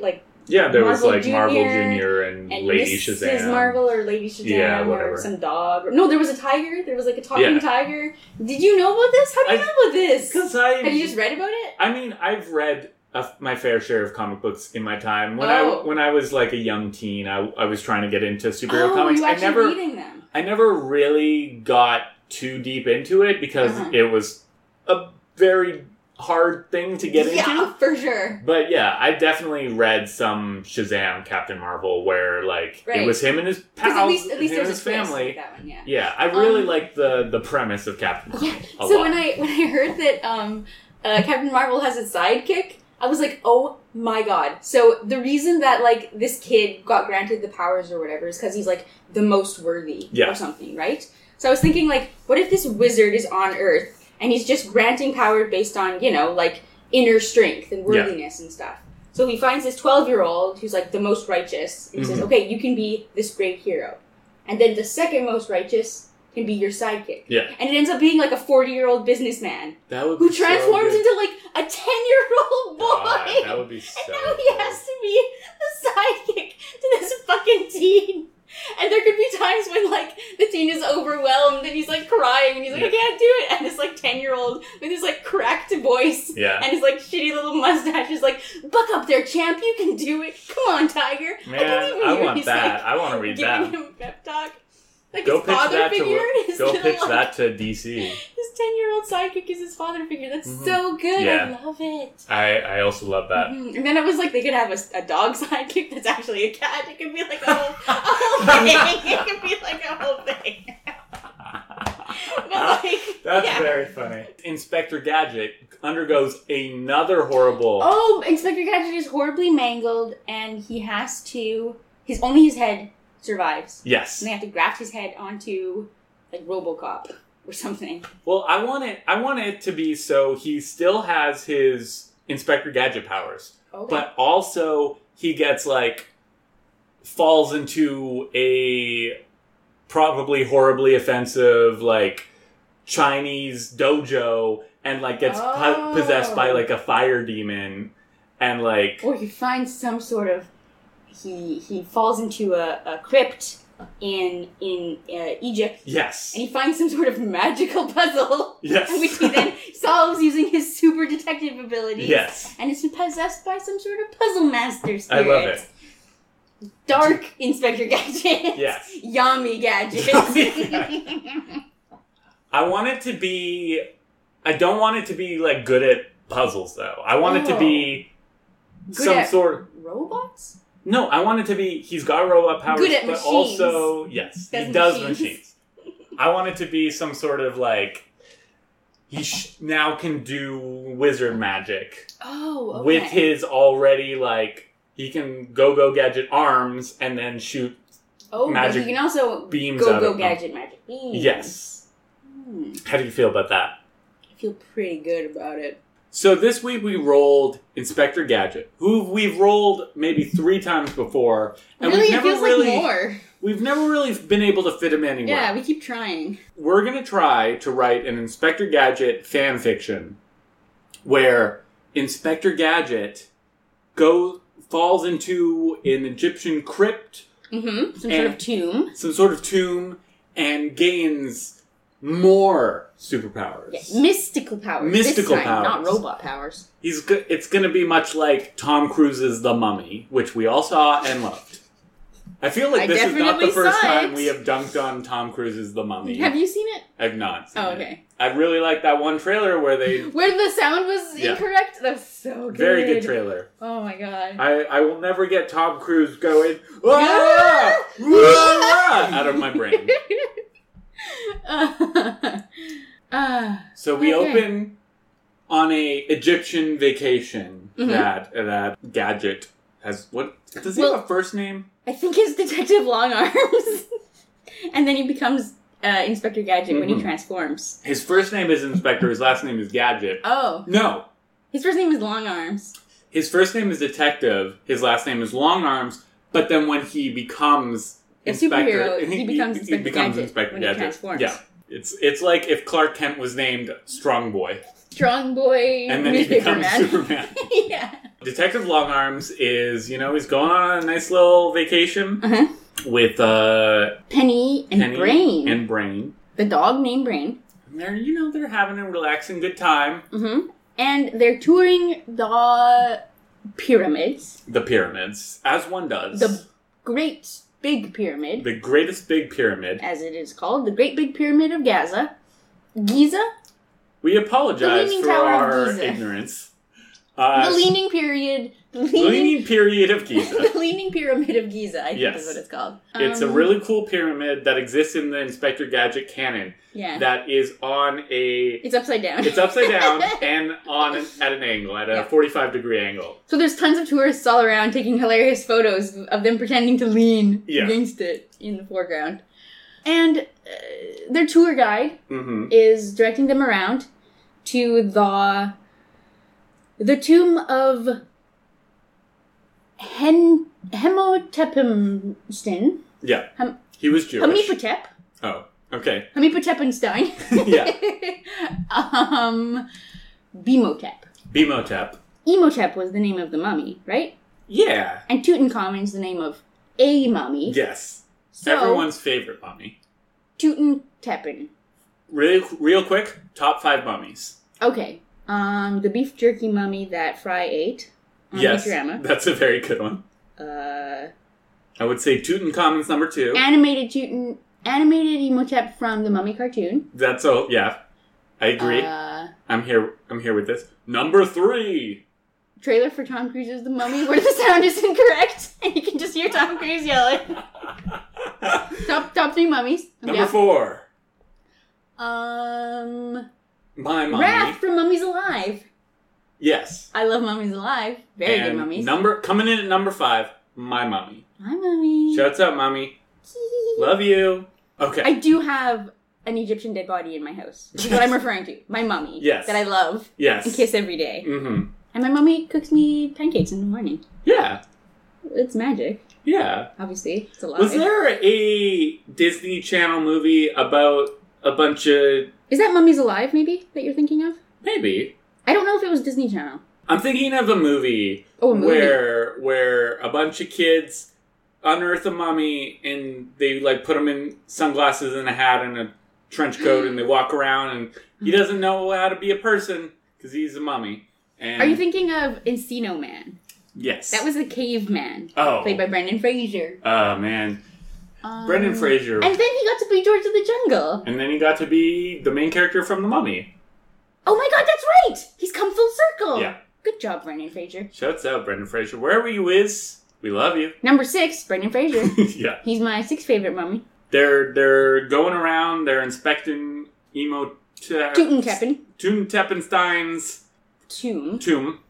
Yeah, there Marvel was like Junior Marvel Junior and, and Lady Missus Shazam. Marvel or Lady Shazam Yeah, or whatever. some dog. Or, no, there was a tiger. There was like a talking Yeah. tiger. Did you know about this? How do you I- know about this? Because I, Have you just read about it? I mean, I've read a, my fair share of comic books in my time. When Oh. I when I was like a young teen, I, I was trying to get into superhero oh, comics. you I actually never reading them. I never really got too deep into it because Uh-huh. it was a very hard thing to get yeah, into. for sure. But yeah, I definitely read some Shazam Captain Marvel where like Right. it was him and his Because pals, at least, at least him and there's his a twist family. like that one, yeah. Yeah, I really Um, like the the premise of Captain Marvel. Yeah. a So lot. when I when I heard that um, uh, Captain Marvel has a sidekick, I was like, oh my god. So the reason that like this kid got granted the powers or whatever is because he's like the most worthy Yeah. or something, right? So I was thinking like, what if this wizard is on Earth and he's just granting power based on, you know, like inner strength and Yeah. worthiness and stuff. So he finds this twelve-year-old who's like the most righteous and he says, Mhm. okay, you can be this great hero. And then the second most righteous can be your sidekick. Yeah, And it ends up being like a forty-year-old businessman that would who be so transforms good. into like a ten-year-old boy. God, that would be so and now he cool. has to be the sidekick to this fucking teen. And there could be times when like the teen is overwhelmed and he's like crying and he's like, I can't do it. And this like ten-year-old with his like cracked voice Yeah. and his like shitty little mustache is like, buck up there, champ, you can do it. Come on, Tiger. Man, believe in I you." want He's, that. like, I want to read giving that. him a pep talk. Like Go his pitch father that figure. to his go little, pitch like, that to D C. His ten-year-old sidekick is his father figure. That's Mhm. so good. Yeah. I love it. I I also love that. Mhm. And then it was like they could have a, a dog sidekick that's actually a cat. It could be like a whole, a whole thing. It could be like a whole thing. But like, That's yeah. very funny. Inspector Gadget undergoes another horrible. Oh, Inspector Gadget is horribly mangled, and he has to. His only his head survives, Yes. and they have to graft his head onto like RoboCop or something. Well, I want it. I want it to be so he still has his Inspector Gadget powers, Okay. but also he gets like falls into a probably horribly offensive like Chinese dojo and like gets po- Oh. possessed by like a fire demon and like Or he finds some sort of he he falls into a, a crypt in in uh, Egypt, yes, and he finds some sort of magical puzzle, yes, which he then solves using his super detective abilities. yes. And is possessed by some sort of puzzle master I spirit. love it. Dark Inspector Gadget. Yes. Yummy Gadget. Yummy I want it to be. I don't want it to be like good at puzzles though. I want it to be Good some at sort. Robots? No, I want it to be. He's got robot powers, Good at but machines. also yes, Does he does machines. machines. I want it to be some sort of like he sh- now can do wizard magic Oh, okay. with his already like he can go go gadget arms and then shoot. oh, magic but you can also beams go out go of them. gadget magic beams. Yes. Hmm. How do you feel about that? I feel pretty good about it. So this week we rolled Inspector Gadget, who we've rolled maybe three times before, and really, we've it never feels really like more. we've never really been able to fit him anywhere. Yeah, we keep trying. We're gonna try to write an Inspector Gadget fan fiction where Inspector Gadget go falls into an Egyptian crypt, Mm-hmm. Some And- sort of tomb. some sort of tomb, and gains more superpowers. Yes. Mystical powers. Mystical this time, not powers. robot powers. He's go- it's going to be much like Tom Cruise's The Mummy, which we all saw and loved. I feel like I this is not the definitely first saw time it. we have dunked on Tom Cruise's The Mummy. Have you seen it? I've not seen Oh, it. okay. I really like that one trailer where they... Where the sound was Yeah. incorrect? That was so good. Very good trailer. Oh my god. I, I will never get Tom Cruise going "Ah! Ah!" out of my brain. uh, uh, So we Okay. open on a Egyptian vacation Mhm. that that Gadget has. What does he Well- have a first name? I think it's Detective Long Arms. And then he becomes uh, Inspector Gadget when Mhm. he transforms. His first name is Inspector. His last name is Gadget. Oh. No, His first name is Long Arms. his first name is Detective. His last name is Long Arms. But then when he becomes A Inspector, superhero, he becomes he Inspector becomes Gadget Inspector when he Gadget. transforms. Yeah, it's it's like if Clark Kent was named Strong Boy, Strong Boy. and then he newspaper becomes man. Superman. Yeah. Detective Longarms is, you know, he's going on a nice little vacation Uh-huh. with uh, Penny and Penny Brain. and Brain. The dog named Brain. And they're, you know, they're having a relaxing good time. Mm-hmm. And they're touring the pyramids. The pyramids, as one does. The Great Big Pyramid. The greatest big pyramid. As it is called. The Great Big Pyramid of Gaza. Giza? We apologize Leaning for Tower of our Giza. ignorance. Uh, The Leaning Period. The Leaning, leaning period of Giza. the Leaning Pyramid of Giza, I think Yes. is what it's called. It's a Um, really cool pyramid that exists in the Inspector Gadget canon. Yeah. That is on a... It's upside down. It's upside down and on an, at an angle, at a Yeah. forty-five degree angle. So there's tons of tourists all around taking hilarious photos of them pretending to lean Yeah. against it in the foreground. And uh, their tour guide Mm-hmm. is directing them around to the the tomb of Hen Hemotepimstin. Yeah. Hem- He was Jewish. Hamipotep. Oh, okay. Hamipotepenstein. Yeah. um, Bimotep. Bimotep. Emotep was the name of the mummy, right? Yeah. And Tutankhamun's the name of a mummy. Yes. So, Everyone's favorite mummy. Tutantepen. Real, real quick, top five mummies. Okay. Um, the beef jerky mummy that Fry ate on Yes, Futurama. that's a very good one. Uh, I would say Tutankhamun's number two. animated Tutan, animated Emotep from the Mummy cartoon. That's all. Yeah, I agree. Uh, I'm here. I'm here with this. Number three. trailer for Tom Cruise's The Mummy, where the sound is incorrect, and you can just hear Tom Cruise yelling. top top three mummies. Number Yeah. four. Um, My mummy. Wrath from Mummies Alive. Yes. I love Mummies Alive. Very and good mummies. Number coming in at number five. My mummy. Hi, mummy. Shouts out, mommy. Love you. Okay. I do have an Egyptian dead body in my house. This is what I'm referring to. My mummy. Yes. That I love yes. and kiss every day. Mm-hmm. And my mummy cooks me pancakes in the morning. Yeah. It's magic. Yeah. Obviously. It's alive. Was there a Disney Channel movie about a bunch of... Is that Mummies Alive, maybe, that you're thinking of? Maybe. I don't know if it was Disney Channel. I'm thinking of a movie, Oh, a movie. where where a bunch of kids unearth a mummy and they like put him in sunglasses and a hat and a trench coat and they walk around and he doesn't know how to be a person because he's a mummy. And Are you thinking of Encino Man? Yes. That was the caveman. Oh. Played by Brendan Fraser. Oh man, Um, Brendan Fraser. And then he got to be George of the Jungle. And then he got to be the main character from The Mummy. Oh my god, that's right! He's come full circle! Yeah. Good job, Brendan Fraser. Shouts out, Brendan Fraser. Wherever you is, we love you. Number six, Brendan Fraser. Yeah. He's my sixth favorite mummy. They're they're going around, they're inspecting emo Tutantepen. Tutantepenstein's Tomb. tomb.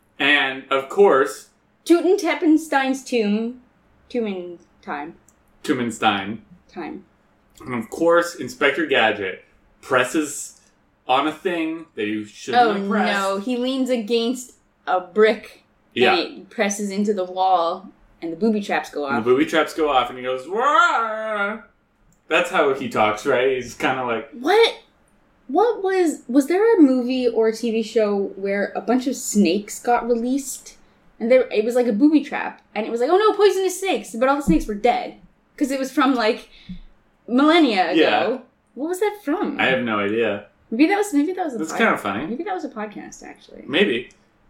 And of course, Tutantepenstein's tomb. Tomb in time. Tumenstein. Time. And of course, Inspector Gadget presses on a thing that you shouldn't Oh have pressed. no, he leans against a brick Yeah. and it presses into the wall and the booby traps go And the off. booby traps go off and he goes, "Wah!" That's how he talks, right? He's kind of like, What? What was... Was there a movie or a T V show where a bunch of snakes got released? And there, it was like a booby trap. And it was like, oh no, poisonous snakes. But all the snakes were dead. Because it was from like millennia ago. Yeah. What was that from? I have no idea. Maybe that was maybe that was a That's pod- kind of funny. Maybe that was a podcast actually. Maybe.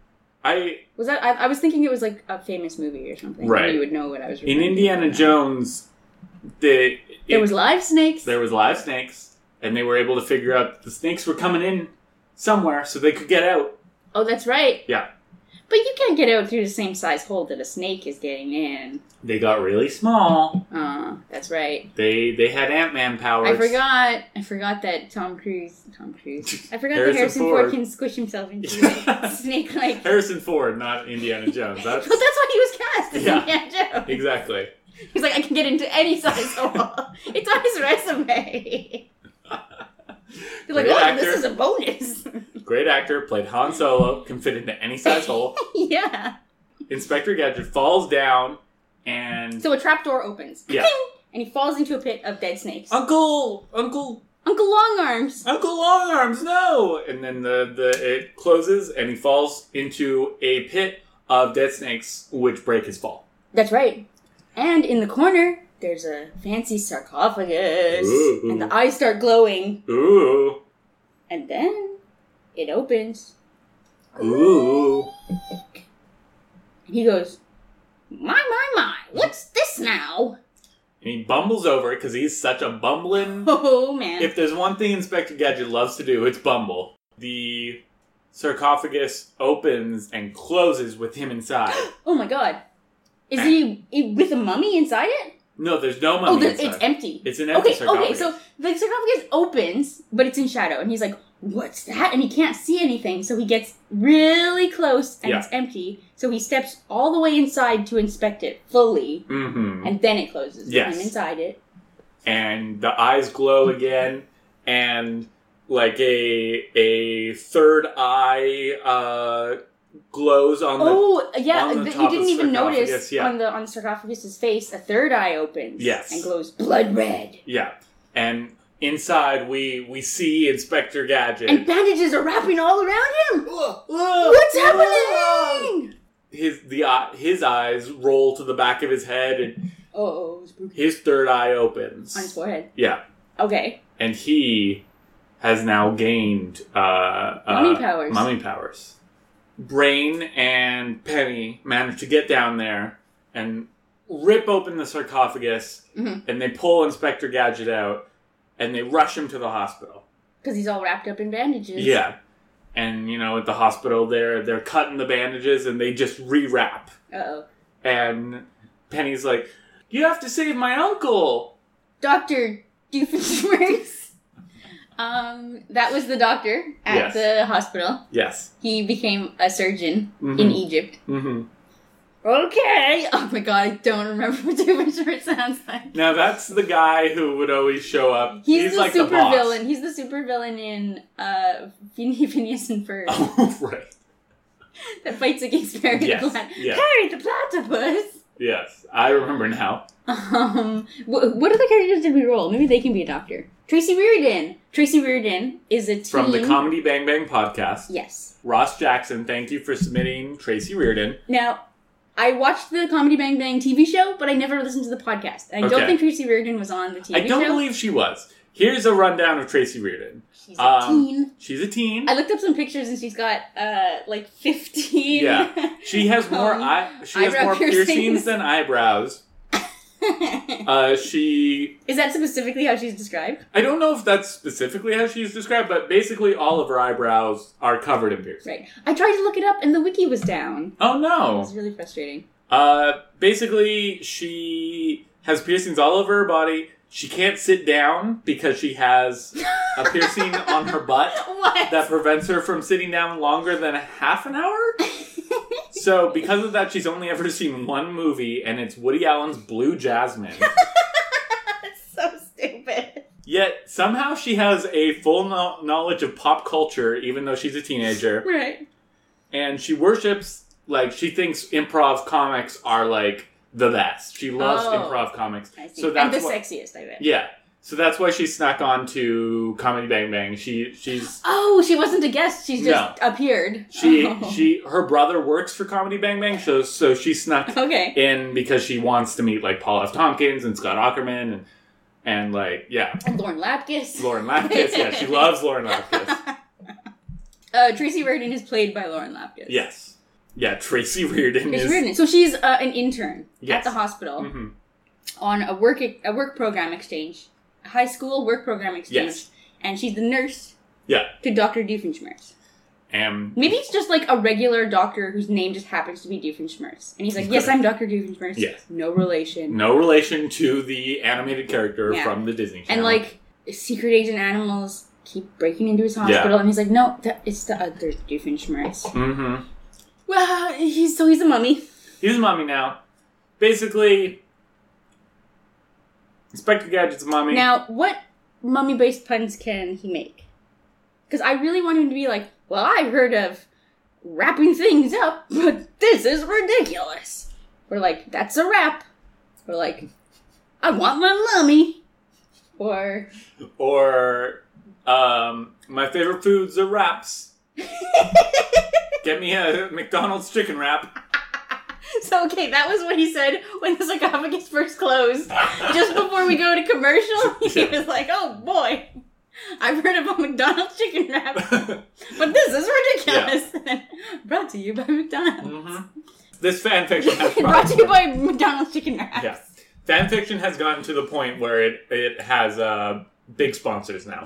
I Was that I, I was thinking it was like a famous movie or something. Right. You would know what I was in referring to. Indiana Jones, the There it- was live snakes. there was live snakes, and they were able to figure out the snakes were coming in somewhere so they could get out. Oh, that's right. Yeah. But you can't get out through the same size hole that a snake is getting in. They got really small. Uh, that's right. They they had Ant-Man powers. I forgot. I forgot that Tom Cruise. Tom Cruise. I forgot Harrison that Harrison Ford. Ford can squish himself into a snake-like. Harrison Ford, not Indiana Jones. That's But that's why he was cast as Yeah. Indiana Jones. exactly. He's like, I can get into any size hole. It's on his resume. They're like, Great oh, actor. this is a bonus. Great actor, played Han Solo, can fit into any size hole. Yeah. Inspector Gadget falls down and So a trapdoor opens. Yeah. And he falls into a pit of dead snakes. Uncle, Uncle, Uncle Longarms. Uncle Longarms, no! And then the, the it closes and he falls into a pit of dead snakes which break his fall. That's right. And in the corner, there's a fancy sarcophagus. Ooh. And the eyes start glowing. Ooh. And then it opens. Ooh. And he goes, my, my, my, what's this now? And he bumbles over it because he's such a bumbling... Oh, man. If there's one thing Inspector Gadget loves to do, it's bumble. The sarcophagus opens and closes with him inside. Oh, my God. Is he, he with a mummy inside it? No, there's no mummy Oh, there, inside. it's empty. It's an empty okay, sarcophagus. Okay, so the sarcophagus opens, but it's in shadow. And he's like, what's that? And he can't see anything. So he gets really close and Yeah. it's empty. So he steps all the way inside to inspect it fully. Mm-hmm. And then it closes with Yes. him inside it. And the eyes glow again, and like a a third eye uh, glows on the... Oh, yeah. on the th- top you of didn't even sarcophagus, notice yeah. on the on the sarcophagus's face, a third eye opens. Yes. And glows blood red. Yeah. And inside we we see Inspector Gadget. And bandages are wrapping all around him. What's What's happening? His the eye, his eyes roll to the back of his head, and Oh, spooky. his third eye opens. On his forehead. Yeah, Okay. and he has now gained uh, Mummy uh, powers. Mummy powers. Brain and Penny manage to get down there and rip open the sarcophagus, Mhm. and they pull Inspector Gadget out, and they rush him to the hospital. Because he's all wrapped up in bandages. Yeah. And, you know, at the hospital, they're they're cutting the bandages and they just rewrap. Uh-oh. And Penny's like, you have to save my uncle! Doctor Doofenshmirtz. um, that was the doctor at Yes. the hospital. Yes. He became a surgeon Mhm. in Egypt. Mm-hmm. Okay. Oh my god, I don't remember what Doofenshmirtz sounds like. Now, that's the guy who would always show up. He's, the like super the boss. villain. He's the super villain in uh, Phineas Phineas and Ferb Oh, right. that fights against Perry Yes, the Plat- yeah. Perry the Platypus. Yes. I remember now. Um, wh- what other characters did we roll? Maybe they can be a doctor. Tracy Reardon. Tracy Reardon is a teen. From the Comedy Bang Bang podcast. Yes. Ross Jackson, thank you for submitting Tracy Reardon. Now, I watched the Comedy Bang Bang T V show, but I never listened to the podcast. I Okay. don't think Tracy Reardon was on the T V I don't show. believe she was. Here's a rundown of Tracy Reardon. She's a Um, teen. She's a teen. I looked up some pictures and she's got uh like fifteen. Yeah. She has more um, eye, she has eyebrow more piercings. piercings. than eyebrows. Uh, she Is that specifically how she's described? I don't know if that's specifically how she's described, but basically all of her eyebrows are covered in piercings. Right. I tried to look it up and the wiki was down. Oh It no. was really frustrating. Uh, basically she has piercings all over her body. She can't sit down because she has a piercing on her butt What? that prevents her from sitting down longer than a half an hour. So because of that, she's only ever seen one movie, and it's Woody Allen's Blue Jasmine. That's so stupid. Yet somehow she has a full no- knowledge of pop culture, even though she's a teenager, Right. and she worships, like, she thinks improv comics are like the best. She loves Oh. improv comics. I see. So and that's the what, sexiest, I bet. yeah. So that's why she snuck on to Comedy Bang Bang. She she's Oh, she wasn't a guest. She's just appeared. she Oh. she her brother works for Comedy Bang Bang, so so she snuck Okay. in because she wants to meet like Paul F. Tompkins and Scott Aukerman and and like yeah, And Lauren Lapkus. Lauren Lapkus. Yeah, she loves Lauren Lapkus. Uh, Tracy Reardon is played by Lauren Lapkus. Yes, yeah. Tracy Reardon Tracy is. Reardon. So she's uh, an intern Yes. at the hospital Mhm. on a work a work program exchange, a high school work program exchange, Yes. and she's the nurse Yeah, to Doctor Doofenshmirtz. and Maybe it's just like a regular doctor whose name just happens to be Doofenshmirtz, and he's like, "Yes, I'm Doctor Doofenshmirtz. Yes. No relation." no relation to the animated character Yeah. from the Disney Channel. And like secret agent animals keep breaking into his hospital, Yeah. and he's like, "No, that, it's the other Doofenshmirtz." Mm-hmm. Well, he's so he's a mummy. He's a mommy now. Basically, Inspector Gadget's a mommy. Now, what mummy-based puns can he make? Because I really want him to be like, "Well, I've heard of wrapping things up, but this is ridiculous." Or like, "That's a wrap." Or like, "I want my mummy." Or Or, um, my favorite foods are wraps. Get me a McDonald's chicken wrap. So, okay, that was what he said when the sarcophagus first closed. Just before we go to commercial, he Yeah. was like, oh boy, I've heard of a McDonald's chicken wrap, but this is ridiculous. And then, brought to you by McDonald's. Mm-hmm. This fanfiction has Brought to you by McDonald's chicken wraps. Yeah. Fanfiction has gotten to the point where it, it has uh, big sponsors now.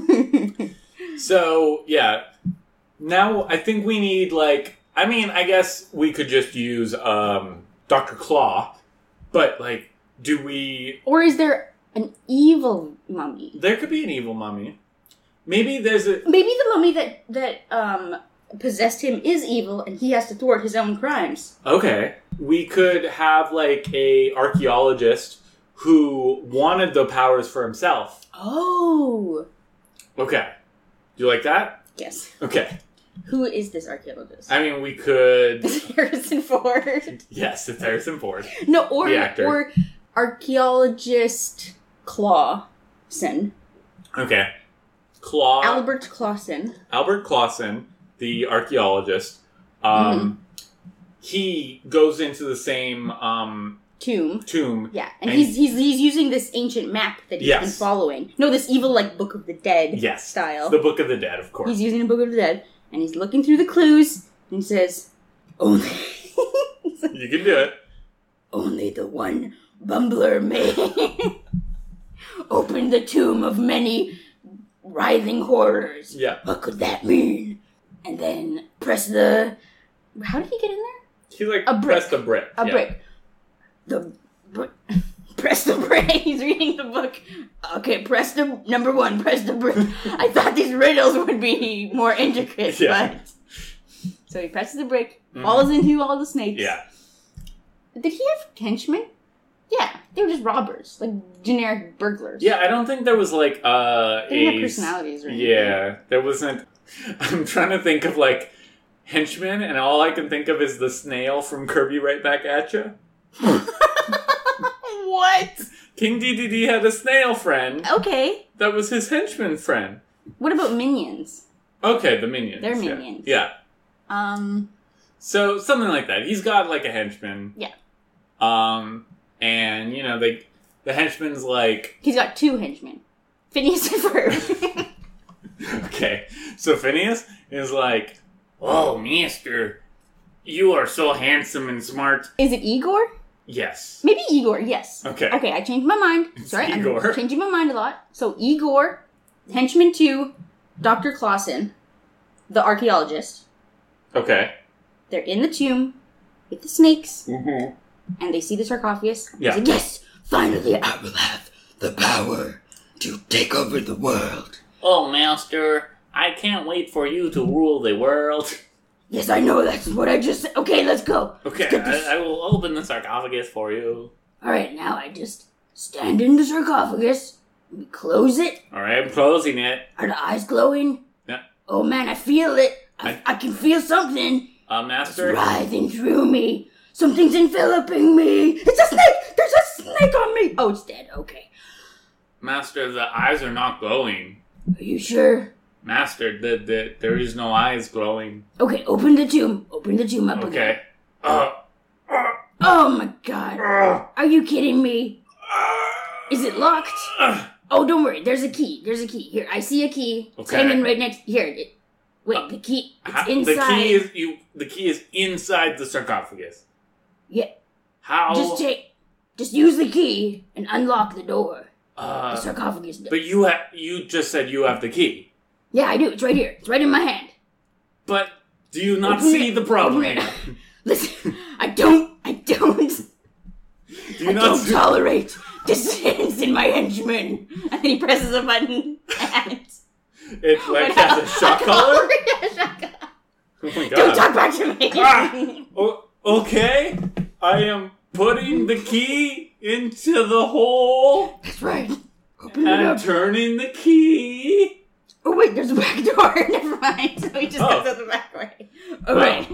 So, yeah. Now, I think we need, like... I mean, I guess we could just use um, Doctor Claw, but, like, do we... Or is there an evil mummy? There could be an evil mummy. Maybe there's a... Maybe the mummy that, that um, possessed him is evil, and he has to thwart his own crimes. Okay. We could have, like, a archaeologist who wanted the powers for himself. Oh! Okay. Do you like that? Yes. Okay. Who is this archaeologist? I mean, we could... Harrison Ford. Yes, it's Harrison Ford. No, or The actor. or archaeologist Clawson. Okay. Claw... Albert Clawson. Albert Clausen, the archaeologist, um, mm-hmm. he goes into the same um, Tomb. tomb. Yeah, and, and he's he's he's using this ancient map that he's yes. been following. No, this evil like Book of the Dead yes. style. The Book of the Dead, of course. He's using the Book of the Dead, and he's looking through the clues, and he says, "Only." You can do it. Only the one bumbler may open the tomb of many writhing horrors. Yeah. What could that mean? And then press the... How did he get in there? He, like, A brick. pressed a brick. A yeah. brick. The... Br- press the brick. He's reading the book. Okay, press the... Number one, press the brick. I thought these riddles would be more intricate, Yeah. but... So he presses the brick, Mm-hmm. falls into all the snakes. Yeah. Did he have henchmen? Yeah, they were just robbers, like generic burglars. Yeah, I don't think there was, like, uh, They didn't a... have personalities or anything. Yeah, there wasn't... I'm trying to think of, like, henchmen, and all I can think of is the snail from Kirby Right Back At Ya. What? King D D D had a snail friend. Okay. That was his henchman friend. What about minions? Okay, the minions. They're yeah. minions. Yeah. Um. So, something like that. He's got, like, a henchman. Yeah. Um, and, you know, they, the henchman's like... He's got two henchmen. Phineas and Ferb. Okay. So Phineas is like, "Oh, mister, you are so handsome and smart." Is it Igor? Yes. Maybe Igor, yes. Okay. Okay, I changed my mind. It's Sorry, Igor. I'm changing my mind a lot. So Igor, henchman two, Doctor Clausen, the archaeologist. Okay. They're in the tomb with the snakes, Mm-hmm. and they see the sarcophagus. Yeah. He's like, yes, finally I will have the power to take over the world. "Oh, master, I can't wait for you to rule the world." Yes, I know, that's what I just said. Okay, let's go. Okay, Let's get this- I, I will open the sarcophagus for you. Alright, now I just stand in the sarcophagus, we close it. Alright, I'm closing it. Are the eyes glowing? Yeah. Oh man, I feel it. I, I- I can feel something. Uh, It's master? writhing through me. Something's enveloping me. It's a snake! There's a snake on me! Oh, it's dead. Okay. Master, the eyes are not glowing. Are you sure? Master, the, the, there is no eyes glowing. Okay, open the tomb. Open the tomb up again. Okay. Uh, Oh my god. uh, Are you kidding me? Is it locked? uh, Oh, don't worry. There's a key. There's a key. Here, I see a key. It's Okay. hanging right next... Here. It, wait, the key... It's Ha- inside. The key is you. The key is inside the sarcophagus. Yeah. How? Just take... Just use the key and unlock the door. The uh, sarcophagus door. but you have. You just said you have the key. Yeah, I do. It's right here. It's right in my hand. But do you not Open see it. the problem? Open it. here? Listen, I don't... I don't... Do you I not don't see? tolerate dissonance in my henchmen. And then he presses a button and... It like What has a else? shock collar. Yeah, shock collar. Oh my god! Don't talk back to me. Ah! Oh, okay, I am putting the key into the hole That's right. Open it and up. turning the key. Oh wait, there's a back door. Never mind. So he just Oh. goes out the back way. Alright.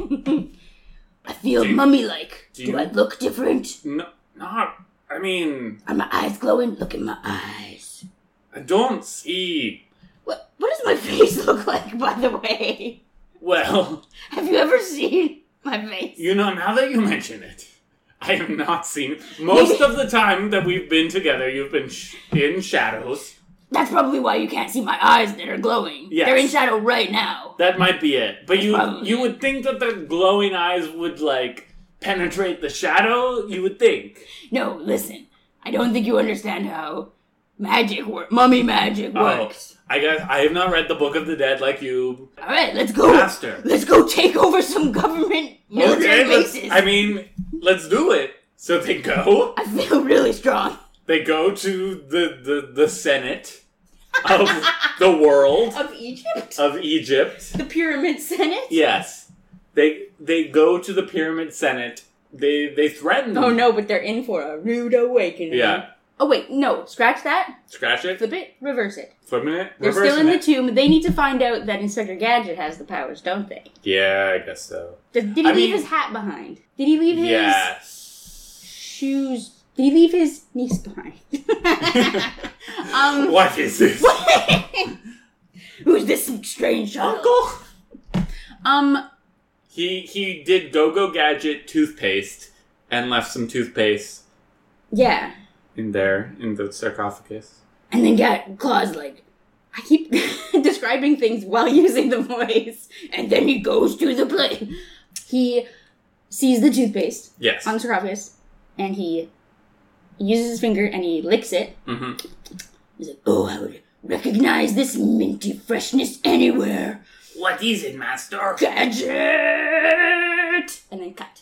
I feel Do you- mummy-like. do Do, you- I look different? No, not. I mean, Are my eyes glowing? Look at my eyes. I don't see. What, what does my face look like, by the way? Well, Have you ever seen my face. You know, now that you mention it, I have not seen... Most of the time that we've been together, you've been sh- in shadows. That's probably why you can't see my eyes that are glowing. Yes. They're in shadow right now. That might be it. But you Probably. you would think that the glowing eyes would, like, penetrate the shadow? You would think. No, listen. I don't think you understand how magic works. Mummy magic works. Oh, I guess I have not read the Book of the Dead like you. All right, let's go. Master. Let's go take over some government military Okay, let's- bases. I mean, let's do it. So they go. I feel really strong. They go to the, the, the Senate of the world, Of Egypt? of Egypt. The Pyramid Senate? Yes. They they go to the Pyramid Senate. They they threaten. Oh no, but they're in for a rude awakening. Yeah. Oh wait, no, scratch that. Scratch it. Flip it, reverse it. For a minute. They're Reversing still in the it. tomb. They need to find out that Inspector Gadget has the powers, don't they? Yeah, I guess so. Did, did he I leave mean- his hat behind? Did he leave his Yes. shoes? Did he leave his niece behind? um, What is this? Who's this strange child? Uncle? Um, He he did Go-Go Gadget toothpaste and left some toothpaste yeah. in there in the sarcophagus. And then got Claw's like, I keep describing things while using the voice. And then he goes to the play. He sees the toothpaste Yes. on the sarcophagus, and he uses his finger and he licks it. Mm-hmm. He's like, oh, I would recognize this minty freshness anywhere. What is it, Master? Gadget! And then cut.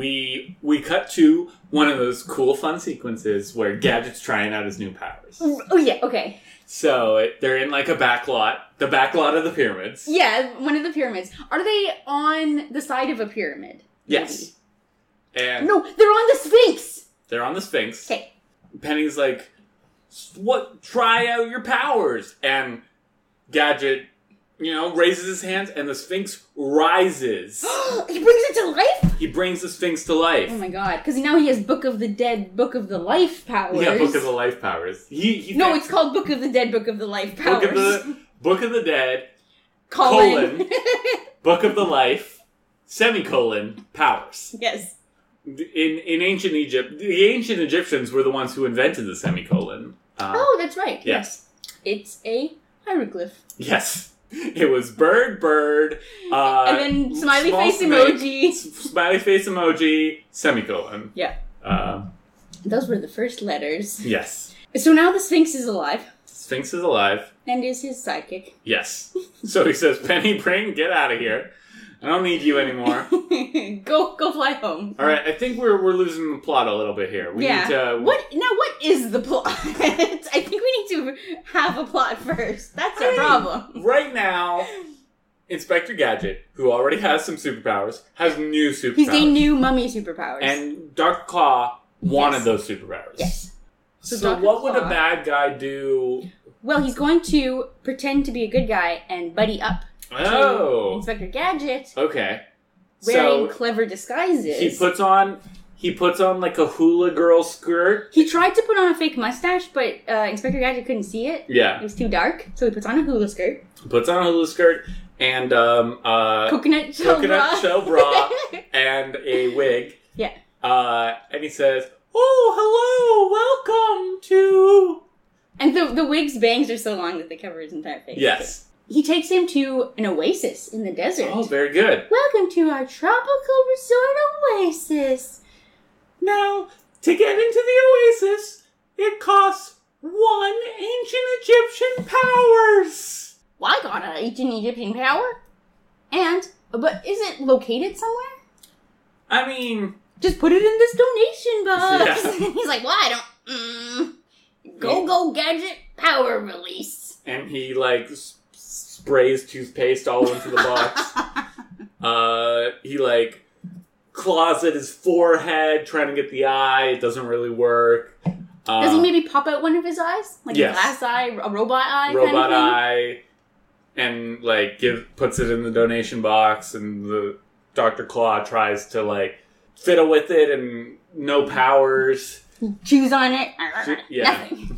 We we cut to one of those cool fun sequences where Gadget's trying out his new powers. Oh, yeah, okay. So it, they're in like a back lot, the back lot of the pyramids. Yeah, one of the pyramids. Are they on the side of a pyramid? Yes. And No, they're on the Sphinx! they're on the Sphinx. Okay. Penny's like, "What? Try out your powers!" And Gadget, you know, raises his hands, and the Sphinx rises. He brings it to life? He brings the Sphinx to life. Oh my god, because now he has Book of the Dead, Book of the Life powers. Yeah, Book of the Life powers. He, he No, fa- it's called Book of the Dead, Book of the Life powers. Book of the Book of the Dead, Colon. colon. Book of the Life, semicolon, powers. Yes. In in ancient Egypt, the ancient Egyptians were the ones who invented the semicolon. Uh, Oh, that's right. Yeah. Yes. It's a hieroglyph. Yes. It was bird, bird, uh, And then smiley small face snake, emoji. s- smiley face emoji, semicolon. Yeah. Uh, Those were the first letters. yes. So now the Sphinx is alive Sphinx is alive. and is his sidekick. Yes. So he says, Penny Brain, get out of here. I don't need you anymore. go go fly home. All right, I think we're we're losing the plot a little bit here. We yeah. need to... What now? What is the plot? I think we need to have a plot first. That's our Hey, problem. Right now, Inspector Gadget, who already has some superpowers, has new superpowers. He's gained new mummy superpowers. And Doctor Claw wanted Yes. those superpowers. yes. So, So Doctor what would a Claw- bad guy do? Well, he's going to pretend to be a good guy and buddy up to Oh, Inspector Gadget, okay. wearing So clever disguises. he puts on he puts on like a hula girl skirt. He tried to put on a fake mustache, but uh, Inspector Gadget couldn't see it. It Yeah, was too dark, so he puts on a hula skirt, puts on a hula skirt and um uh coconut shell coconut bra. shell bra and a wig. Yeah. Uh, and he says, "Oh, hello, welcome to." And the the wig's bangs are so long that they cover his entire face. Yes. He takes him to an oasis in the desert. Oh, very good. Welcome to our tropical resort oasis. Now, to get into the oasis, it costs one ancient Egyptian powers. Well, I got an ancient Egyptian power. And, but is it located somewhere? I mean, Just put it in this donation box. Yeah. He's like, well, I don't, mm, go, go, gadget, power release. and he like s- sprays toothpaste all into the box. uh, he like claws at his forehead, trying to get the eye. It doesn't really work. Uh, Does he maybe pop out one of his eyes? Like yes. a glass eye, a robot eye robot kind of thing? eye, and like give puts it in the donation box, and the Doctor Claw tries to like fiddle with it, and no powers. Chews on it. Yeah. Nothing.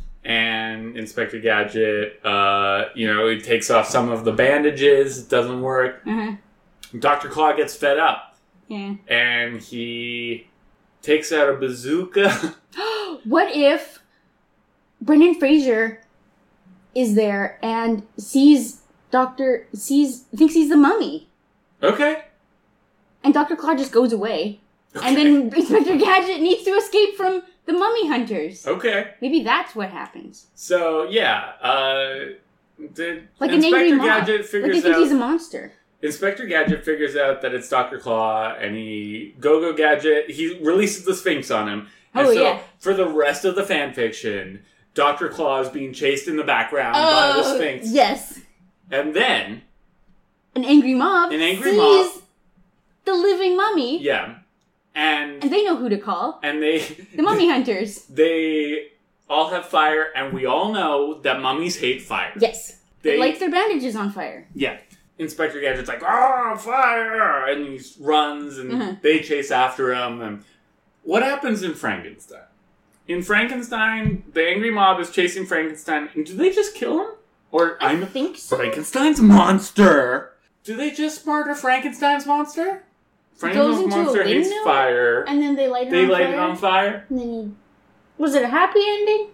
And Inspector Gadget, uh, you know, he takes off some of the bandages. It doesn't work. Uh-huh. Doctor Claw gets fed up Yeah. And he takes out a bazooka. What if Brendan Fraser is there and sees Doctor sees thinks he's the mummy, Okay. and Doctor Claw just goes away, Okay. and then Inspector Gadget needs to escape from the mummy hunters. Okay. Maybe that's what happens. So, yeah. Uh, the Like an Inspector angry mob. Gadget Like figures they think out... he's a monster. Inspector Gadget figures out that it's Doctor Claw, and he... Go-Go Gadget, he releases the Sphinx on him. And Oh, so, yeah. for the rest of the fanfiction, Doctor Claw is being chased in the background by the Sphinx. Yes. And then... An angry mob An angry sees mob. the living mummy, Yeah. And... and they know who to call. And they... The mummy hunters. They all have fire, and we all know that mummies hate fire. Yes. They- It lights their bandages on fire. Yeah. Inspector Gadget's like, ah, fire! And he runs, and Mhm. they chase after him. And what happens in Frankenstein? In Frankenstein, the angry mob is chasing Frankenstein, and do they just kill him? Or I I'm think so. Frankenstein's monster. Do they just murder Frankenstein's monster? Frankenstein's into a monster hates windmill? fire. And then they light it They on light fire. it on fire? And then he... Was it a happy ending?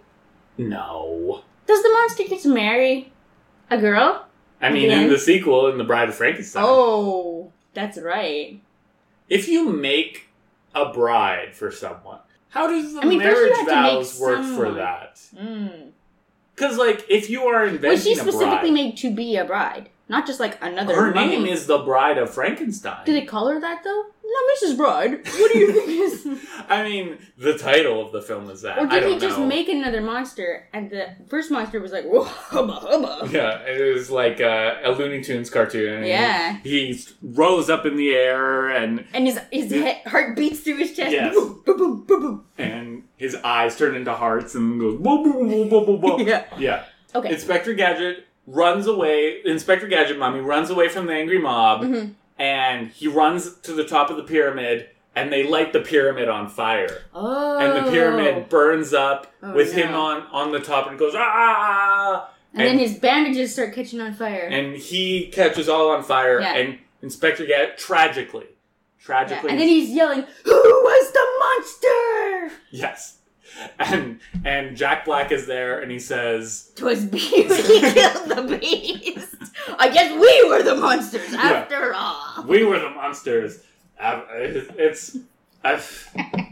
No. Does the monster get to marry a girl? I mean, Again? in the sequel, in The Bride of Frankenstein. Oh, that's right. If you make a bride for someone, how does the I mean, first you marriage have to make vows work for someone. that? Mm. Because, like, if you are inventing Was she a specifically bride, made to be a bride? Not just like another her mummy. name is the Bride of Frankenstein. Do they call her that though? No, Missus Bride. What do you think is... I mean, the title of the film is that. Or I did don't he just know. make another monster and the first monster was like, whoa, hubba, hubba. Yeah, it was like a, a Looney Tunes cartoon. Yeah. He, he rose up in the air and And his his he- heart beats through his chest. Yes. Boom, boom, boom, boom, boom. and his eyes turn into hearts and goes whoa, whoa, whoa, whoa, whoa, whoa. Yeah. Yeah. Okay. Inspector Gadget runs away. Inspector Gadget Mummy runs away from the angry mob, Mm-hmm. and he runs to the top of the pyramid, and they light the pyramid on fire. Oh. And the pyramid burns up Oh, with no. him on, on the top, and goes, ah! And, then his bandages start catching on fire. And he catches all on fire, Yeah. and Inspector Gadget, tragically, Yeah. tragically... And then he's yelling, "Who was the monster?" Yes. And and Jack Black is there, and he says... "'Twas Beauty killed the beast. I guess we were the monsters after all." We were the monsters. Uh, It's... I've,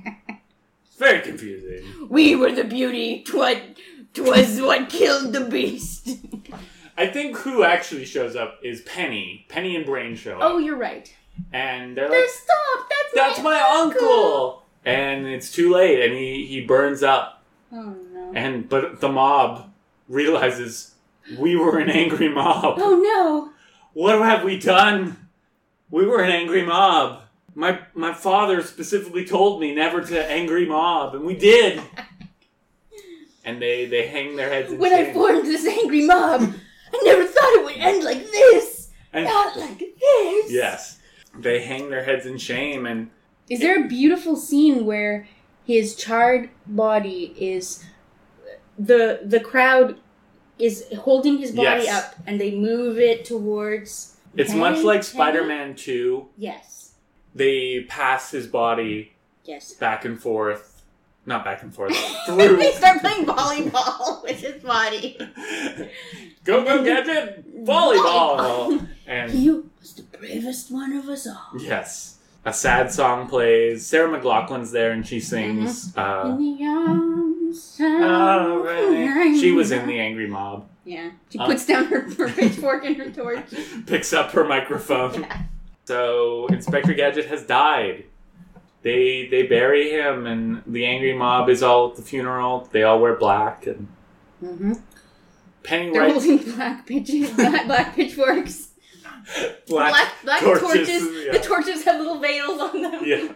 it's very confusing. We were the beauty. 'Twas, 'twas what killed the beast. I think who actually shows up is Penny. Penny and Brain show up. Oh, you're right. And they're They're like, stop. That's, that's my uncle! And it's too late, and he, he burns up. Oh no. And But the mob realizes we were an angry mob. Oh no. What have we done? We were an angry mob. My my father specifically told me never to angry mob, and we did. And they, they hang their heads in When shame. I formed this angry mob, I never thought it would end like this. And- Not like this. Yes. They hang their heads in shame, and Is there a beautiful scene where his charred body is the the crowd is holding his body Yes. up and they move it towards it's Penny? much like Penny? Spider-Man two. Yes. They pass his body Yes. back and forth. Not back and forth. Through. They start playing volleyball with his body. Go, go, Gadget! Volleyball! And You was the bravest one of us all. yes. A sad song plays. Sarah McLachlan's there and she sings. In Uh, the arms of Alright. She was in night. the Angry Mob. Yeah. She Uh. puts down her, her pitchfork and her torch. Picks up her microphone. So Inspector Gadget has died. They they bury him, and the Angry Mob is all at the funeral. They all wear black, and Mm-hmm. Penny They're writes holding black pitches, black, black pitchforks. black, Black, black torches. torches. yeah. The torches have little veils on them. Yes.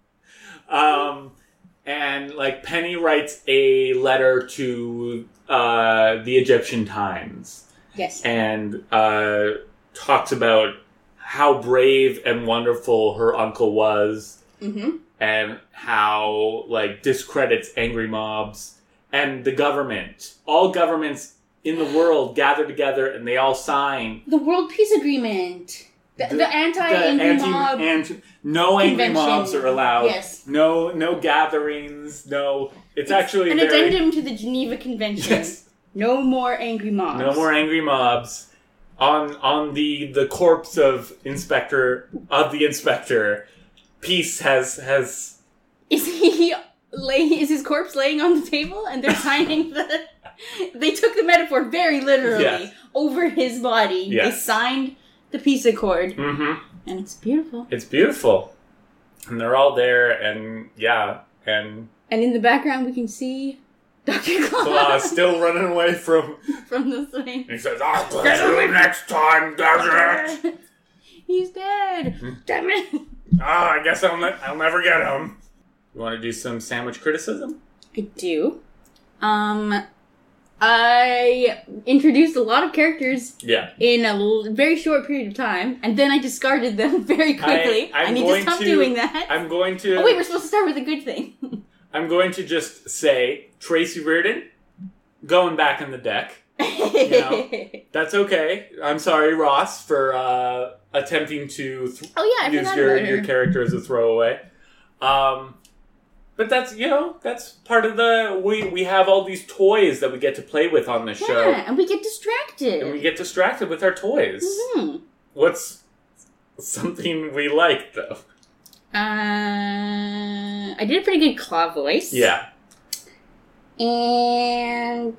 Um, and like Penny writes a letter to uh, the Egyptian Times, Yes. and uh, talks about how brave and wonderful her uncle was, Mm-hmm. and how like discredits angry mobs and the government. All governments in the world gather together and they all sign. The World Peace Agreement. The, the anti-angry anti, mob. anti, no angry convention. mobs are allowed. Yes. No, no gatherings. No, it's, it's actually an very, addendum to the Geneva Convention. Yes. No more angry mobs. No more angry mobs. On on the, the corpse of Inspector of the Inspector, peace has has. Is he lay? Is his corpse laying on the table, and they're signing the? They took the metaphor very literally Yes. over his body. Yes. They signed the peace accord, Mm-hmm. and it's beautiful. It's beautiful, and they're all there, and yeah, and And in the background, we can see Doctor Claus Claus still running away from. from the thing. He says, "I'll get you next time, Desert." He's dead. Damn it. Oh, I guess I'll ne- I'll never get him. You want to do some sandwich criticism? I do. Um, I introduced a lot of characters Yeah. in a l- very short period of time, and then I discarded them very quickly. I, I'm need to going stop to- doing that. I'm going to. Oh wait, we're supposed to start with a good thing. I'm going to just say Tracy Reardon going back in the deck. know. That's okay. I'm sorry, Ross, for uh, attempting to th- Oh yeah, I use forgot your about your her. character as a throwaway. Um, but that's you know that's part of the we we have all these toys that we get to play with on this Yeah, show, and we get distracted. and we get distracted with our toys. Mhm. What's something we like though? Uh, I did a pretty good claw voice. Yeah, And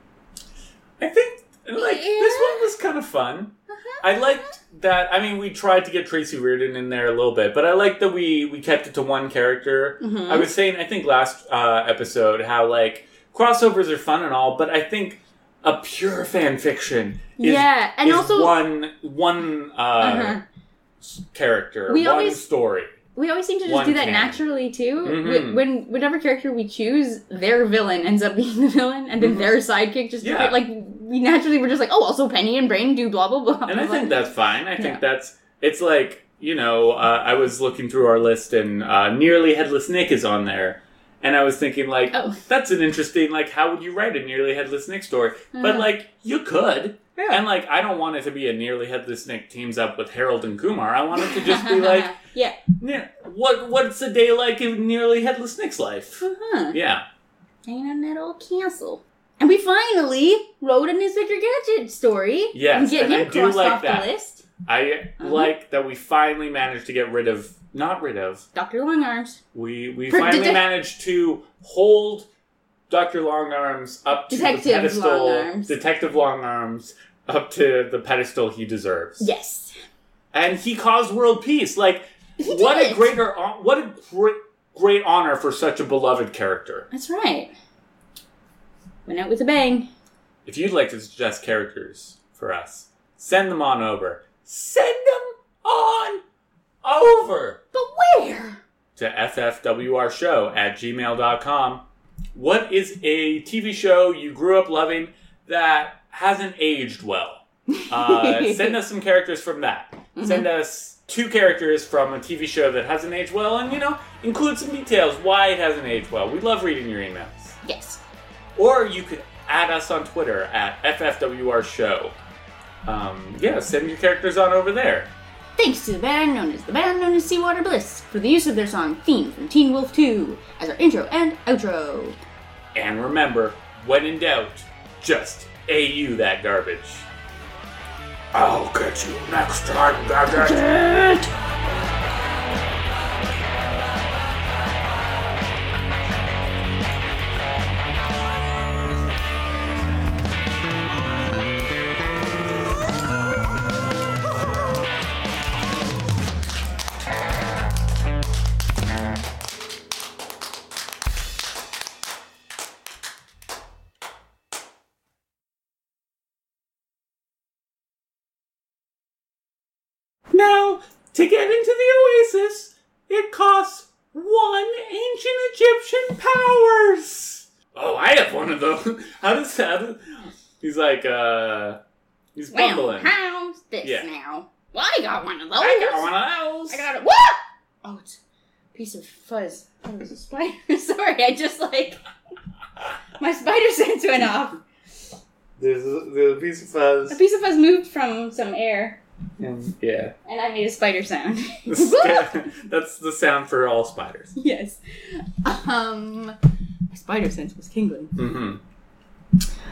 I think like Yeah. this one was kind of fun. uh-huh. I liked that. I mean, we tried to get Tracy Reardon in there a little bit, but I liked that we we kept it to one character. Mhm. I was saying, I think last uh, episode, how like crossovers are fun and all, but I think a pure fan fiction is, Yeah, and is also- one one uh, Uh-huh. s- character, We one always- story. We always seem to just One do that can. naturally too. Mhm. Wh- When whatever character we choose, their villain ends up being the villain, and then Mhm. their sidekick just Yeah. like we naturally were just like, oh, also Penny and Brain do blah blah blah. And I blah, think blah. that's fine. I think Yeah. that's it's like you know uh, I was looking through our list and uh, Nearly Headless Nick is on there, and I was thinking like Oh. that's an interesting like how would you write a Nearly Headless Nick story? But Uh-huh. like you could, Yeah. and like I don't want it to be a Nearly Headless Nick teams up with Harold and Kumar. I want it to just be like yeah. yeah, what what's a day like in Nearly Headless Nick's life? Uh-huh. Yeah, Hanging on that old castle. And we finally wrote an Inspector Gadget story. Yes, and get and him I do crossed like off that. the list. I Uh-huh. like that we finally managed to get rid of not rid of. Doctor Longarms. We we Per- finally detec- managed to hold Doctor Longarms up to Detective the pedestal. Longarms. Detective Longarms up to the pedestal he deserves. Yes. And he caused world peace. Like He what did. a greater hon- what a great great honor for such a beloved character. That's right. Went out with a bang. If you'd like to suggest characters for us, send them on over. Send them on over. But where? To F F W R show at gmail dot com. What is a T V show you grew up loving that hasn't aged well? Uh, send us some characters from that. Mm-hmm. Send us two characters from a T V show that hasn't aged well, and, you know, include some details why it hasn't aged well. We love reading your emails. Yes. Or you could add us on Twitter at F F W R show. Um, yeah, send your characters on over there. Thanks to the band known as the band known as Seawater Bliss for the use of their song Theme from Teen Wolf two as our intro and outro. And remember, when in doubt, just A U that garbage. I'll get you next time, Gadget! Now, to get into the Oasis, it costs one ancient Egyptian powers. Oh, I have one of those. How does that? He's like, uh, he's Well, bumbling. how's this Yeah. now? Well, I got one of those. I got one of those. I got it. What? Oh, it's a piece of fuzz. Oh, it was a spider. Sorry, I just like my spider sense went off. There's a, there's a piece of A fuzz. piece of fuzz moved from some air. And yeah. And I made a spider sound. That's the sound for all spiders. Yes. Um, my spider sense was tingling. Mm-hmm.